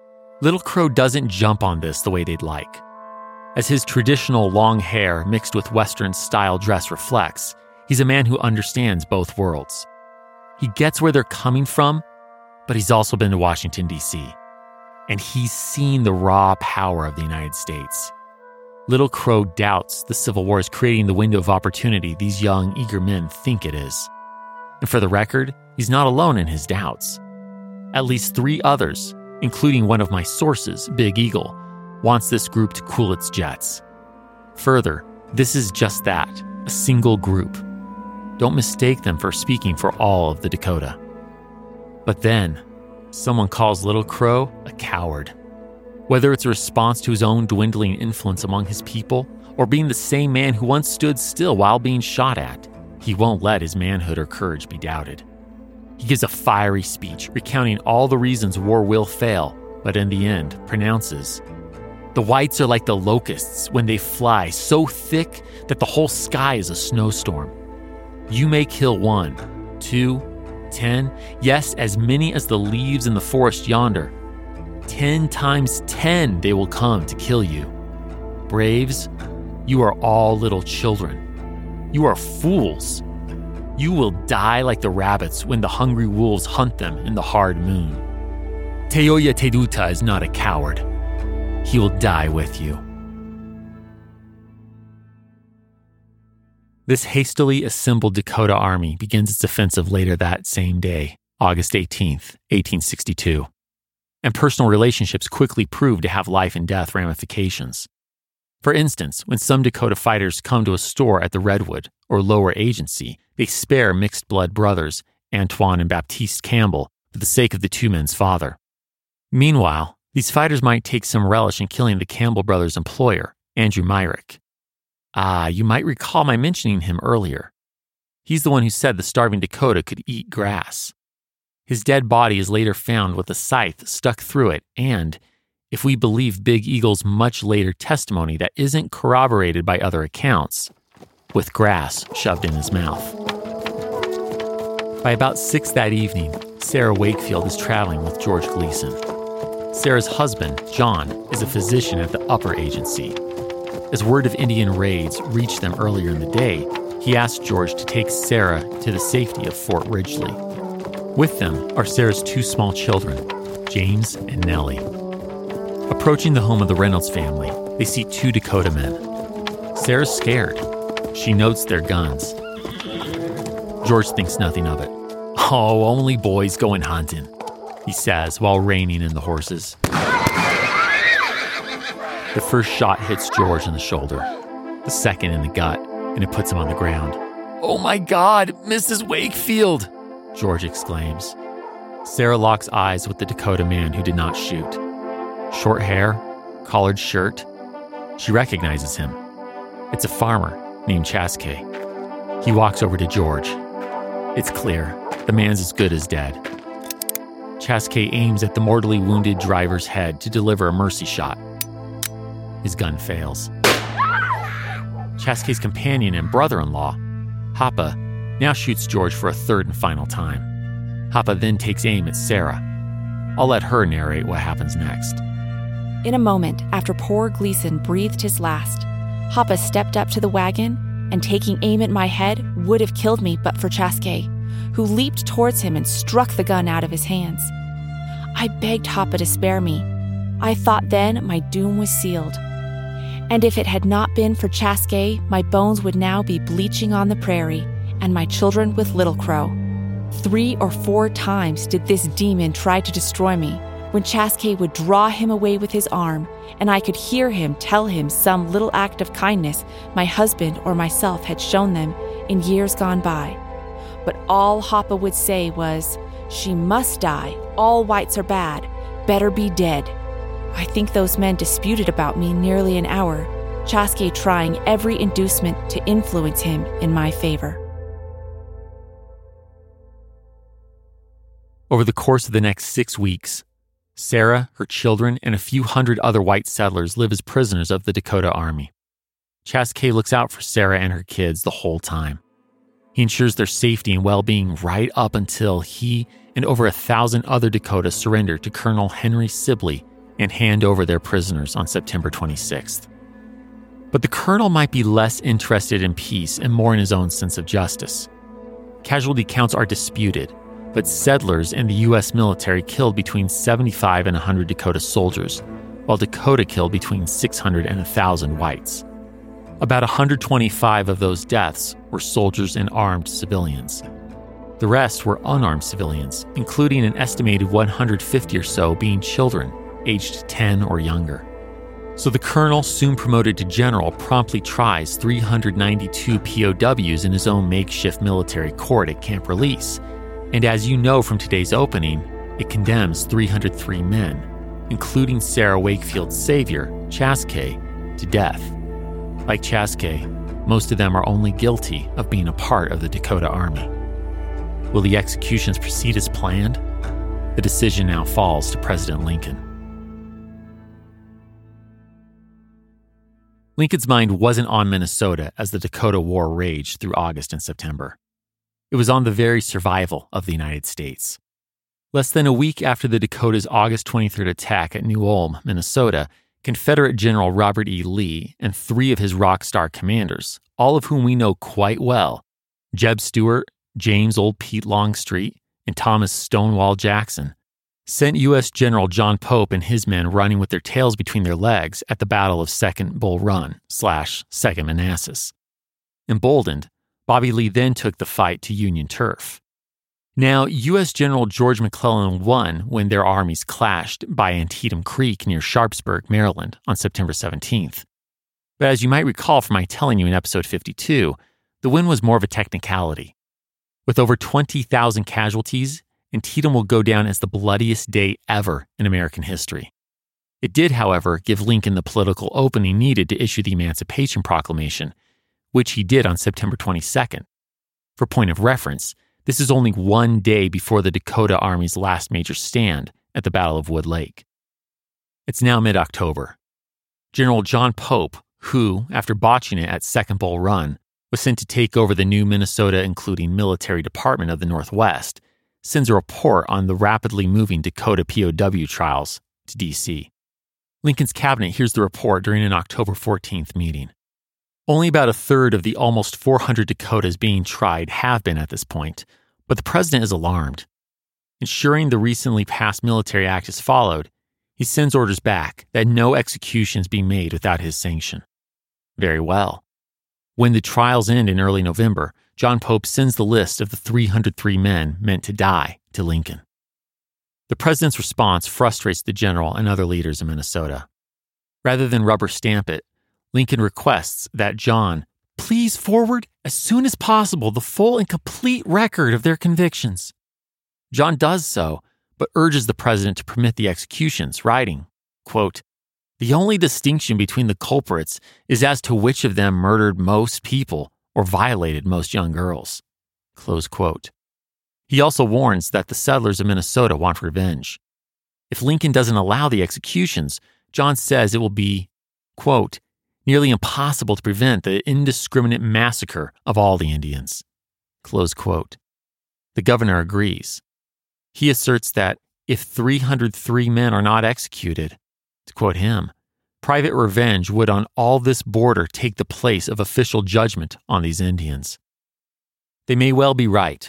Little Crow doesn't jump on this the way they'd like. As his traditional long hair mixed with Western-style dress reflects, he's a man who understands both worlds. He gets where they're coming from, but he's also been to Washington, D C, and he's seen the raw power of the United States. Little Crow doubts the Civil War is creating the window of opportunity these young, eager men think it is. And for the record, he's not alone in his doubts. At least three others, including one of my sources, Big Eagle, wants this group to cool its jets. Further, this is just that, a single group. Don't mistake them for speaking for all of the Dakota. But then, someone calls Little Crow a coward. Whether it's a response to his own dwindling influence among his people, or being the same man who once stood still while being shot at, he won't let his manhood or courage be doubted. He gives a fiery speech recounting all the reasons war will fail, but in the end pronounces, "The whites are like the locusts when they fly so thick that the whole sky is a snowstorm. You may kill one, two, ten, yes, as many as the leaves in the forest yonder. Ten times ten they will come to kill you. Braves, you are all little children. You are fools. You will die like the rabbits when the hungry wolves hunt them in the hard moon. Teoya Teduta is not a coward. He will die with you." This hastily assembled Dakota army begins its offensive later that same day, August eighteenth, eighteen sixty-two. And personal relationships quickly prove to have life and death ramifications. For instance, when some Dakota fighters come to a store at the Redwood or Lower Agency, they spare mixed-blood brothers, Antoine and Baptiste Campbell, for the sake of the two men's father. Meanwhile, these fighters might take some relish in killing the Campbell brothers' employer, Andrew Myrick. Ah, you might recall my mentioning him earlier. He's the one who said the starving Dakota could eat grass. His dead body is later found with a scythe stuck through it and, if we believe Big Eagle's much later testimony that isn't corroborated by other accounts, with grass shoved in his mouth. By about six that evening, Sarah Wakefield is traveling with George Gleason. Sarah's husband, John, is a physician at the Upper Agency. As word of Indian raids reached them earlier in the day, he asked George to take Sarah to the safety of Fort Ridgely. With them are Sarah's two small children, James and Nellie. Approaching the home of the Reynolds family, they see two Dakota men. Sarah's scared. She notes their guns. George thinks nothing of it. "Oh, only boys going hunting," he says while reining in the horses. The first shot hits George in the shoulder, the second in the gut, and it puts him on the ground. "Oh my God, Missus Wakefield!" George exclaims. Sarah locks eyes with the Dakota man who did not shoot. Short hair, collared shirt. She recognizes him. It's a farmer named Chaskey. He walks over to George. It's clear, the man's as good as dead. Chaskey aims at the mortally wounded driver's head to deliver a mercy shot. His gun fails. Chaskey's companion and brother-in-law, Hapa, now shoots George for a third and final time. Hapa then takes aim at Sarah. I'll let her narrate what happens next. In a moment, after poor Gleason breathed his last, Hapa stepped up to the wagon and, taking aim at my head, would have killed me but for Chaskey, who leaped towards him and struck the gun out of his hands. I begged Hapa to spare me. I thought then my doom was sealed. And if it had not been for Chaskey, my bones would now be bleaching on the prairie, and my children with Little Crow. Three or four times did this demon try to destroy me, when Chaskey would draw him away with his arm, and I could hear him tell him some little act of kindness my husband or myself had shown them in years gone by. But all Hapa would say was, "She must die, all whites are bad, better be dead." I think those men disputed about me nearly an hour, Chaskey trying every inducement to influence him in my favor. Over the course of the next six weeks, Sarah, her children, and a few hundred other white settlers live as prisoners of the Dakota Army. Chaskey looks out for Sarah and her kids the whole time. He ensures their safety and well-being right up until he and over a thousand other Dakotas surrender to Colonel Henry Sibley and hand over their prisoners on September twenty-sixth. But the colonel might be less interested in peace and more in his own sense of justice. Casualty counts are disputed, but settlers and the U S military killed between seventy-five and one hundred Dakota soldiers, while Dakota killed between six hundred and one thousand whites. About one hundred twenty-five of those deaths were soldiers and armed civilians. The rest were unarmed civilians, including an estimated one hundred fifty or so being children, aged ten or younger. So the colonel, soon promoted to general, promptly tries three hundred ninety-two P O Ws in his own makeshift military court at Camp Release. And as you know from today's opening, it condemns three hundred three men, including Sarah Wakefield's savior, Chaskey, to death. Like Chaskey, most of them are only guilty of being a part of the Dakota Army. Will the executions proceed as planned? The decision now falls to President Lincoln. Lincoln's mind wasn't on Minnesota as the Dakota War raged through August and September. It was on the very survival of the United States. Less than a week after the Dakota's August twenty-third attack at New Ulm, Minnesota, Confederate General Robert E. Lee and three of his rock star commanders, all of whom we know quite well, Jeb Stuart, James Old Pete Longstreet, and Thomas Stonewall Jackson, sent U S General John Pope and his men running with their tails between their legs at the Battle of Second Bull Run slash Second Manassas. Emboldened, Bobby Lee then took the fight to Union turf. Now, U S General George McClellan won when their armies clashed by Antietam Creek near Sharpsburg, Maryland, on September seventeenth. But as you might recall from my telling you in episode fifty-two, the win was more of a technicality. With over twenty thousand casualties, Antietam will go down as the bloodiest day ever in American history. It did, however, give Lincoln the political opening needed to issue the Emancipation Proclamation, which he did on September twenty-second. For point of reference, this is only one day before the Dakota Army's last major stand at the Battle of Wood Lake. It's now mid-October. General John Pope, who, after botching it at Second Bull Run, was sent to take over the new Minnesota including Military Department of the Northwest, sends a report on the rapidly moving Dakota P O W trials to D C. Lincoln's cabinet hears the report during an October fourteenth meeting. Only about a third of the almost four hundred Dakotas being tried have been at this point, but the president is alarmed. Ensuring the recently passed Military Act is followed, he sends orders back that no executions be made without his sanction. Very well. When the trials end in early November, John Pope sends the list of the three hundred three men meant to die to Lincoln. The president's response frustrates the general and other leaders in Minnesota. Rather than rubber stamp it, Lincoln requests that John please forward as soon as possible the full and complete record of their convictions. John does so, but urges the president to permit the executions, writing, quote, "The only distinction between the culprits is as to which of them murdered most people or violated most young girls." Close quote. He also warns that the settlers of Minnesota want revenge. If Lincoln doesn't allow the executions, John says it will be, quote, "nearly impossible to prevent the indiscriminate massacre of all the Indians." Close quote. The governor agrees. He asserts that if three hundred three men are not executed, to quote him, private revenge would on all this border take the place of official judgment on these Indians. They may well be right.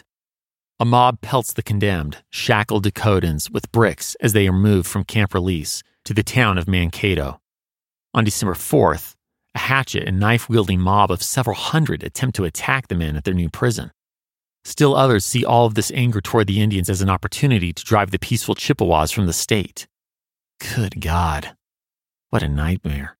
A mob pelts the condemned, shackled Dakotans with bricks as they are moved from Camp Release to the town of Mankato. On December fourth, a hatchet and knife-wielding mob of several hundred attempt to attack the men at their new prison. Still others see all of this anger toward the Indians as an opportunity to drive the peaceful Chippewas from the state. Good God, what a nightmare.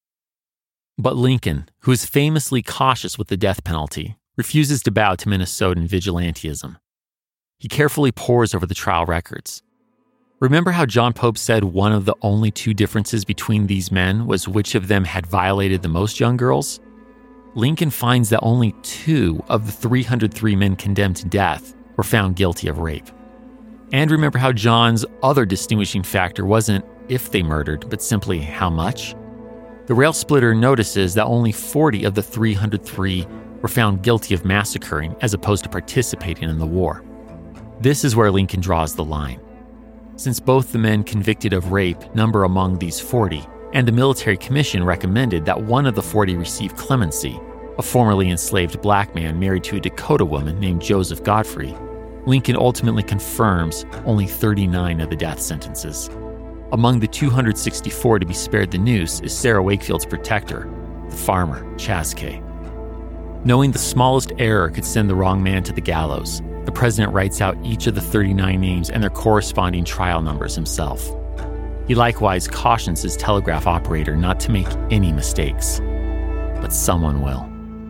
But Lincoln, who is famously cautious with the death penalty, refuses to bow to Minnesotan vigilantism. He carefully pores over the trial records. Remember how John Pope said one of the only two differences between these men was which of them had violated the most young girls? Lincoln finds that only two of the three hundred three men condemned to death were found guilty of rape. And remember how John's other distinguishing factor wasn't if they murdered, but simply how much? The rail splitter notices that only forty of the three hundred three were found guilty of massacring as opposed to participating in the war. This is where Lincoln draws the line. since both the men convicted of rape number among these forty, and the military commission recommended that one of the forty receive clemency, a formerly enslaved black man married to a Dakota woman named Joseph Godfrey, Lincoln ultimately confirms only thirty-nine of the death sentences. Among the two hundred sixty-four to be spared the noose is Sarah Wakefield's protector, the farmer, Chas K. Knowing the smallest error could send the wrong man to the gallows, the president writes out each of the thirty-nine names and their corresponding trial numbers himself. He likewise cautions his telegraph operator not to make any mistakes. But someone will.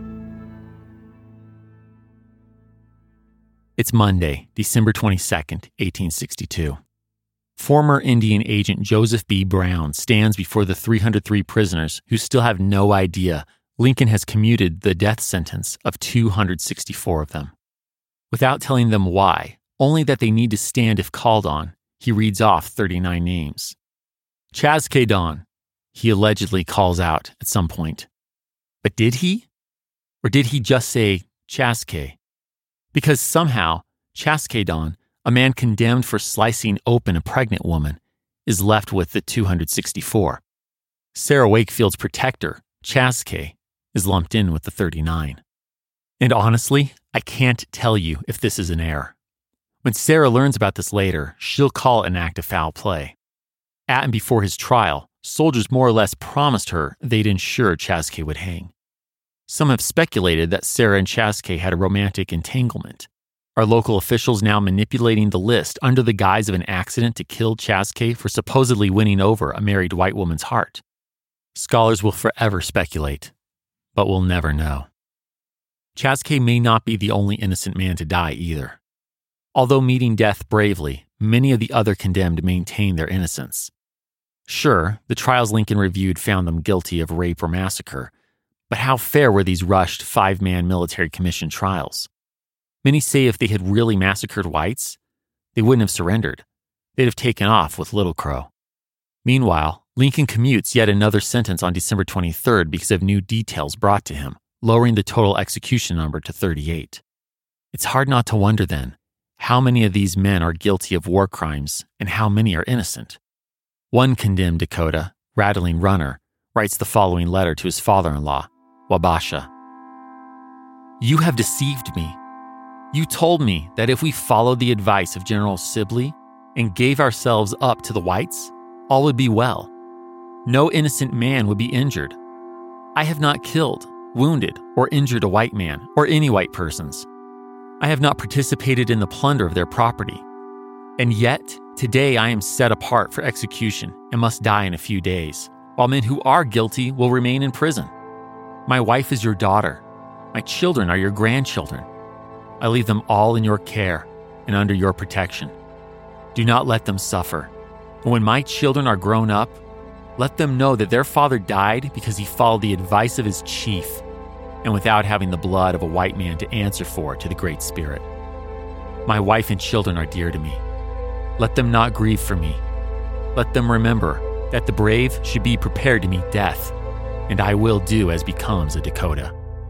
It's Monday, December twenty-second, eighteen sixty-two. Former Indian agent Joseph B. Brown stands before the three hundred three prisoners who still have no idea Lincoln has commuted the death sentence of two hundred sixty-four of them. Without telling them why, only that they need to stand if called on, he reads off thirty-nine names. Chas K. Don, he allegedly calls out at some point. But did he? Or did he just say Chas K? Because somehow, Chas K. Don, a man condemned for slicing open a pregnant woman, is left with the two hundred sixty-four. Sarah Wakefield's protector, Chas K., is lumped in with the thirty-nine. And honestly, I can't tell you if this is an error. When Sarah learns about this later, she'll call it an act of foul play. At and before his trial, soldiers more or less promised her they'd ensure Chas K. would hang. Some have speculated that Sarah and Chas K. had a romantic entanglement. Are local officials now manipulating the list under the guise of an accident to kill Chas K. for supposedly winning over a married white woman's heart? Scholars will forever speculate, but we'll never know. Chas K. may not be the only innocent man to die either. Although meeting death bravely, many of the other condemned maintain their innocence. Sure, the trials Lincoln reviewed found them guilty of rape or massacre, but how fair were these rushed five-man military commission trials? Many say if they had really massacred whites, they wouldn't have surrendered. They'd have taken off with Little Crow. Meanwhile, Lincoln commutes yet another sentence on December twenty-third because of new details brought to him, lowering the total execution number to thirty-eight. It's hard not to wonder then, how many of these men are guilty of war crimes and how many are innocent? One condemned Dakota, Rattling Runner, writes the following letter to his father-in-law, Wabasha. You have deceived me. You told me that if we followed the advice of General Sibley and gave ourselves up to the whites, all would be well. No innocent man would be injured. I have not killed, wounded, or injured a white man or any white persons. I have not participated in the plunder of their property. And yet, today I am set apart for execution and must die in a few days, while men who are guilty will remain in prison. My wife is your daughter. My children are your grandchildren. I leave them all in your care and under your protection. Do not let them suffer. And when my children are grown up, let them know that their father died because he followed the advice of his chief and without having the blood of a white man to answer for to the Great Spirit. My wife and children are dear to me. Let them not grieve for me. Let them remember that the brave should be prepared to meet death, and I will do as becomes a Dakota.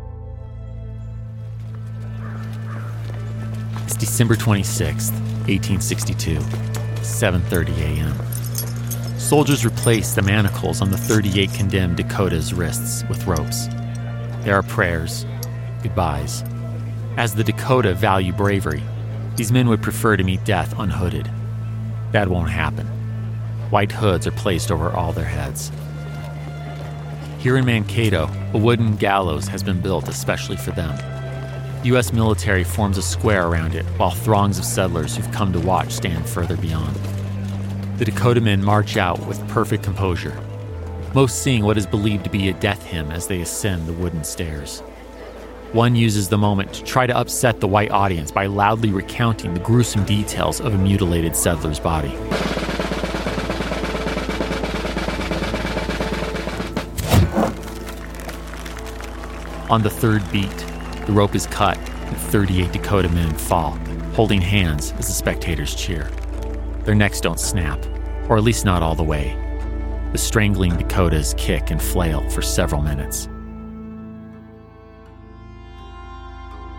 It's December twenty-sixth, eighteen sixty-two, seven thirty a.m. Soldiers replace the manacles on the thirty-eight condemned Dakotas' wrists with ropes. There are prayers, goodbyes. As the Dakota value bravery, these men would prefer to meet death unhooded. That won't happen. White hoods are placed over all their heads. Here in Mankato, a wooden gallows has been built especially for them. The U S military forms a square around it, while throngs of settlers who've come to watch stand further beyond. The Dakota men march out with perfect composure, most sing what is believed to be a death hymn as they ascend the wooden stairs. One uses the moment to try to upset the white audience by loudly recounting the gruesome details of a mutilated settler's body. On the third beat, the rope is cut and thirty-eight Dakota men fall, holding hands as the spectators cheer. Their necks don't snap, or at least not all the way. The strangling Dakotas kick and flail for several minutes.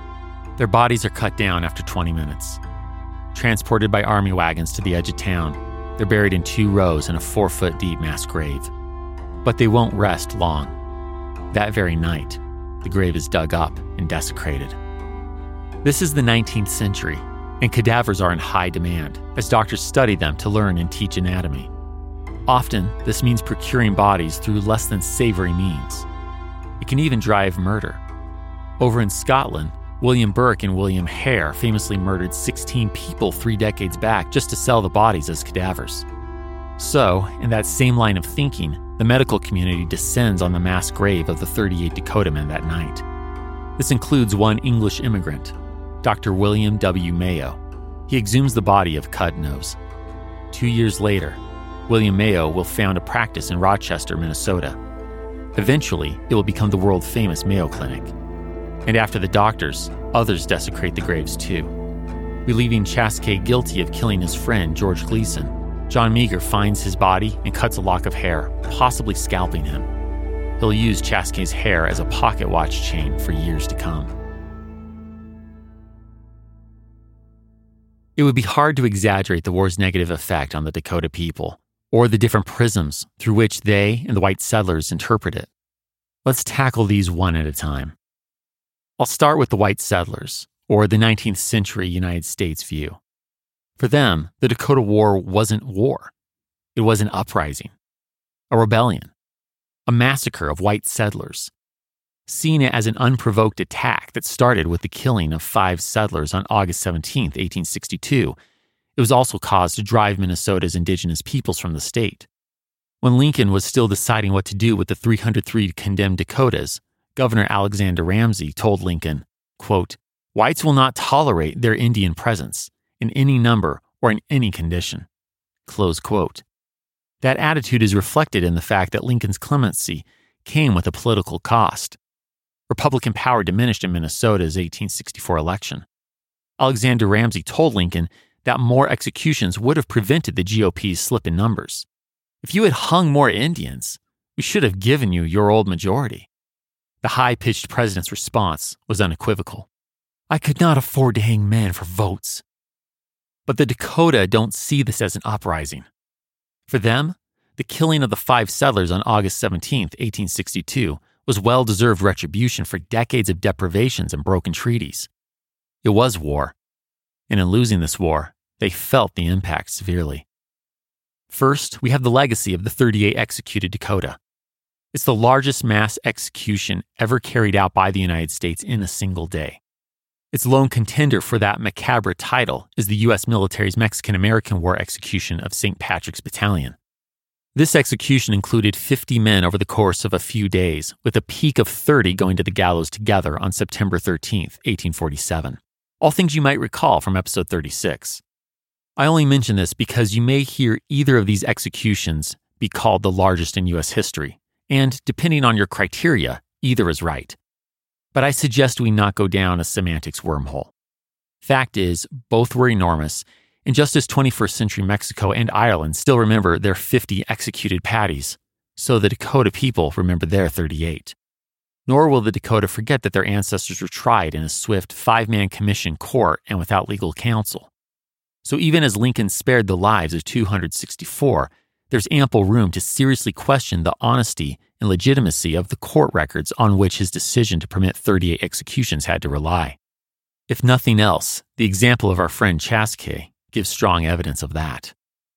Their bodies are cut down after twenty minutes. Transported by army wagons to the edge of town, They're buried in two rows in a four-foot-deep mass grave. But they won't rest long. That very night, the grave is dug up and desecrated. This is the nineteenth century, and cadavers are in high demand as doctors study them to learn and teach anatomy. Often, this means procuring bodies through less than savory means. It can even drive murder. Over in Scotland, William Burke and William Hare famously murdered sixteen people three decades back just to sell the bodies as cadavers. So, in that same line of thinking, the medical community descends on the mass grave of the thirty-eight Dakota men that night. This includes one English immigrant, Doctor William W. Mayo. He exhumes the body of Cudnose. Two years later, William Mayo will found a practice in Rochester, Minnesota. Eventually, it will become the world-famous Mayo Clinic. And after the doctors, others desecrate the graves too. Believing Chaskey guilty of killing his friend, George Gleason, John Meagher finds his body and cuts a lock of hair, possibly scalping him. He'll use Chaskey's hair as a pocket watch chain for years to come. It would be hard to exaggerate the war's negative effect on the Dakota people, or the different prisms through which they and the white settlers interpret it. Let's tackle these one at a time. I'll start with the white settlers, or the nineteenth century United States view. For them, the Dakota War wasn't war. It was an uprising, a rebellion, a massacre of white settlers. Seeing it as an unprovoked attack that started with the killing of five settlers on August seventeenth, eighteen sixty-two, it was also caused to drive Minnesota's indigenous peoples from the state. When Lincoln was still deciding what to do with the three hundred three condemned Dakotas, Governor Alexander Ramsey told Lincoln, quote, "Whites will not tolerate their Indian presence in any number or in any condition." Close quote. That attitude is reflected in the fact that Lincoln's clemency came with a political cost. Republican power diminished in Minnesota's eighteen sixty-four election. Alexander Ramsey told Lincoln that more executions would have prevented the G O P's slip in numbers. "If you had hung more Indians, we should have given you your old majority." The high-pitched president's response was unequivocal. "I could not afford to hang men for votes." But the Dakota don't see this as an uprising. For them, the killing of the five settlers on August seventeenth, eighteen sixty-two was well-deserved retribution for decades of deprivations and broken treaties. It was war, and in losing this war, they felt the impact severely. First, we have the legacy of the thirty-eight executed Dakota. It's the largest mass execution ever carried out by the United States in a single day. Its lone contender for that macabre title is the U S military's Mexican-American War execution of Saint Patrick's Battalion. This execution included fifty men over the course of a few days, with a peak of thirty going to the gallows together on September thirteenth, eighteen forty-seven. All things you might recall from episode thirty-six. I only mention this because you may hear either of these executions be called the largest in U S history, and depending on your criteria, either is right. But I suggest we not go down a semantics wormhole. Fact is, both were enormous, and just as twenty-first century Mexico and Ireland still remember their fifty executed Paddies, so the Dakota people remember their thirty-eight. Nor will the Dakota forget that their ancestors were tried in a swift five-man commission court and without legal counsel. So even as Lincoln spared the lives of two hundred sixty-four, there's ample room to seriously question the honesty and legitimacy of the court records on which his decision to permit thirty-eight executions had to rely. If nothing else, the example of our friend Chaskey gives strong evidence of that.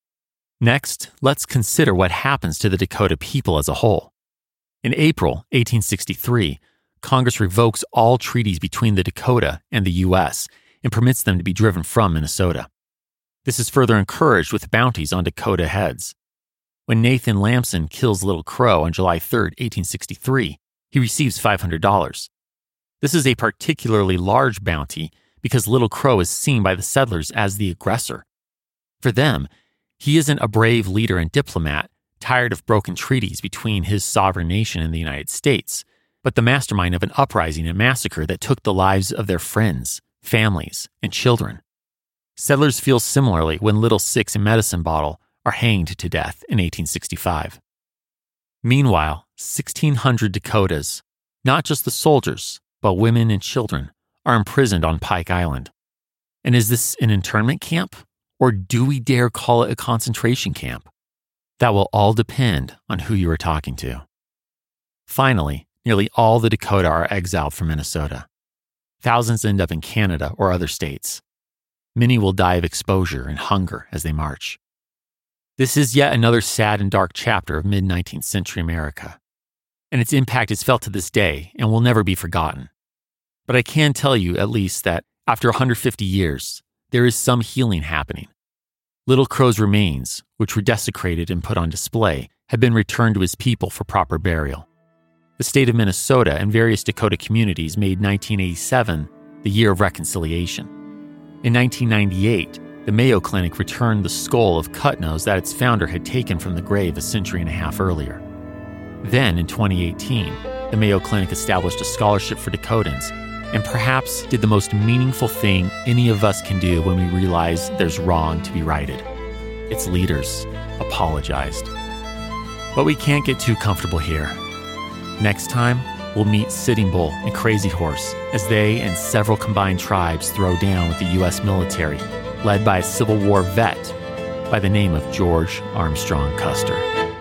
Next, let's consider what happens to the Dakota people as a whole. In April eighteen sixty-three, Congress revokes all treaties between the Dakota and the U S and permits them to be driven from Minnesota. This is further encouraged with bounties on Dakota heads. When Nathan Lamson kills Little Crow on July third, eighteen sixty-three, he receives five hundred dollars. This is a particularly large bounty because Little Crow is seen by the settlers as the aggressor. For them, he isn't a brave leader and diplomat tired of broken treaties between his sovereign nation and the United States, but the mastermind of an uprising and massacre that took the lives of their friends, families, and children. Settlers feel similarly when Little Six and Medicine Bottle are hanged to death in eighteen sixty-five. Meanwhile, sixteen hundred Dakotas, not just the soldiers, but women and children, are imprisoned on Pike Island. And is this an internment camp Or do we dare call it a concentration camp? That will all depend on who you are talking to. Finally, nearly all the Dakota are exiled from Minnesota. Thousands end up in Canada or other states. Many will die of exposure and hunger as they march. This is yet another sad and dark chapter of mid-nineteenth century America, and its impact is felt to this day and will never be forgotten. But I can tell you, at least, that after one hundred fifty years, there is some healing happening. Little Crow's remains, which were desecrated and put on display, have been returned to his people for proper burial. The state of Minnesota and various Dakota communities made nineteen eighty-seven the year of reconciliation. In nineteen ninety-eight, the Mayo Clinic returned the skull of Cutnose that its founder had taken from the grave a century and a half earlier. Then, in twenty eighteen, the Mayo Clinic established a scholarship for Dakotans and perhaps did the most meaningful thing any of us can do when we realize there's wrong to be righted. Its leaders apologized. But we can't get too comfortable here. Next time, we'll meet Sitting Bull and Crazy Horse as they and several combined tribes throw down with the U S military, led by a Civil War vet by the name of George Armstrong Custer.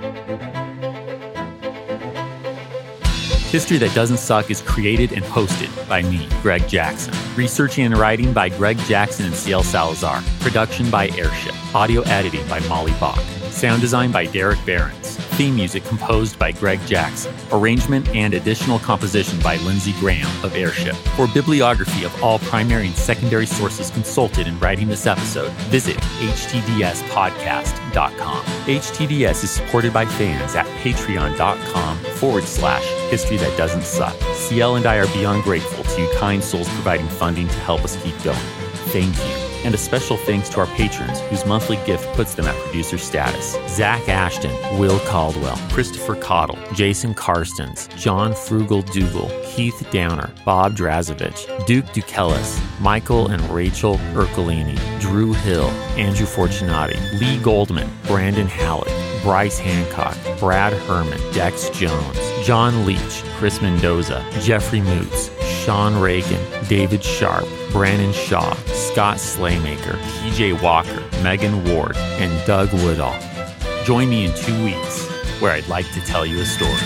History That Doesn't Suck is created and hosted by me, Greg Jackson. Researching and writing by Greg Jackson and C L Salazar. Production by Airship. Audio editing by Molly Bach. Sound design by Derek Behrens. Theme music composed by Greg Jackson. Arrangement and additional composition by Lindsey Graham of Airship. For bibliography of all primary and secondary sources consulted in writing this episode, visit H T D S podcast dot com. H T D S is supported by fans at patreon.com forward slash history that doesn't suck. C L and I are beyond grateful to you kind souls providing funding to help us keep going. Thank you. And a special thanks to our patrons whose monthly gift puts them at producer status. Zach Ashton, Will Caldwell, Christopher Cottle, Jason Karstens, John Frugal Dougal, Keith Downer, Bob Drazovich, Duke Dukelis, Michael and Rachel Ercolini, Drew Hill, Andrew Fortunati, Lee Goldman, Brandon Hallett, Bryce Hancock, Brad Herman, Dex Jones, John Leach, Chris Mendoza, Jeffrey Moots, Sean Reagan, David Sharp, Brandon Shaw, Scott Slaymaker, T J Walker, Megan Ward, and Doug Woodall. Join me in two weeks where I'd like to tell you a story.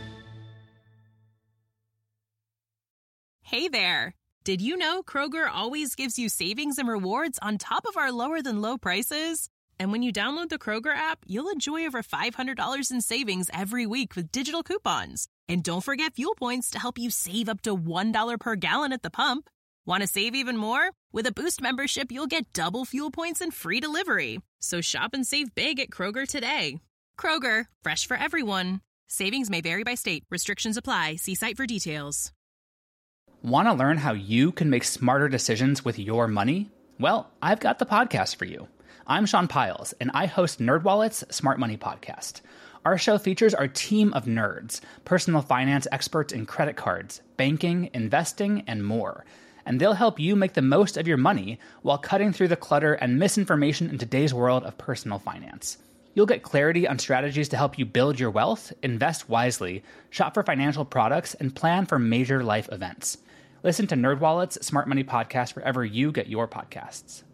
Hey there! Did you know Kroger always gives you savings and rewards on top of our lower than low prices? And when you download the Kroger app, you'll enjoy over five hundred dollars in savings every week with digital coupons. And don't forget fuel points to help you save up to one dollar per gallon at the pump. Want to save even more? With a Boost membership, you'll get double fuel points and free delivery. So shop and save big at Kroger today. Kroger, fresh for everyone. Savings may vary by state. Restrictions apply. See site for details. Want to learn how you can make smarter decisions with your money? Well, I've got the podcast for you. I'm Sean Piles, and I host NerdWallet's Smart Money Podcast. Our show features our team of nerds, personal finance experts in credit cards, banking, investing, and more. And they'll help you make the most of your money while cutting through the clutter and misinformation in today's world of personal finance. You'll get clarity on strategies to help you build your wealth, invest wisely, shop for financial products, and plan for major life events. Listen to NerdWallet's Smart Money Podcast wherever you get your podcasts.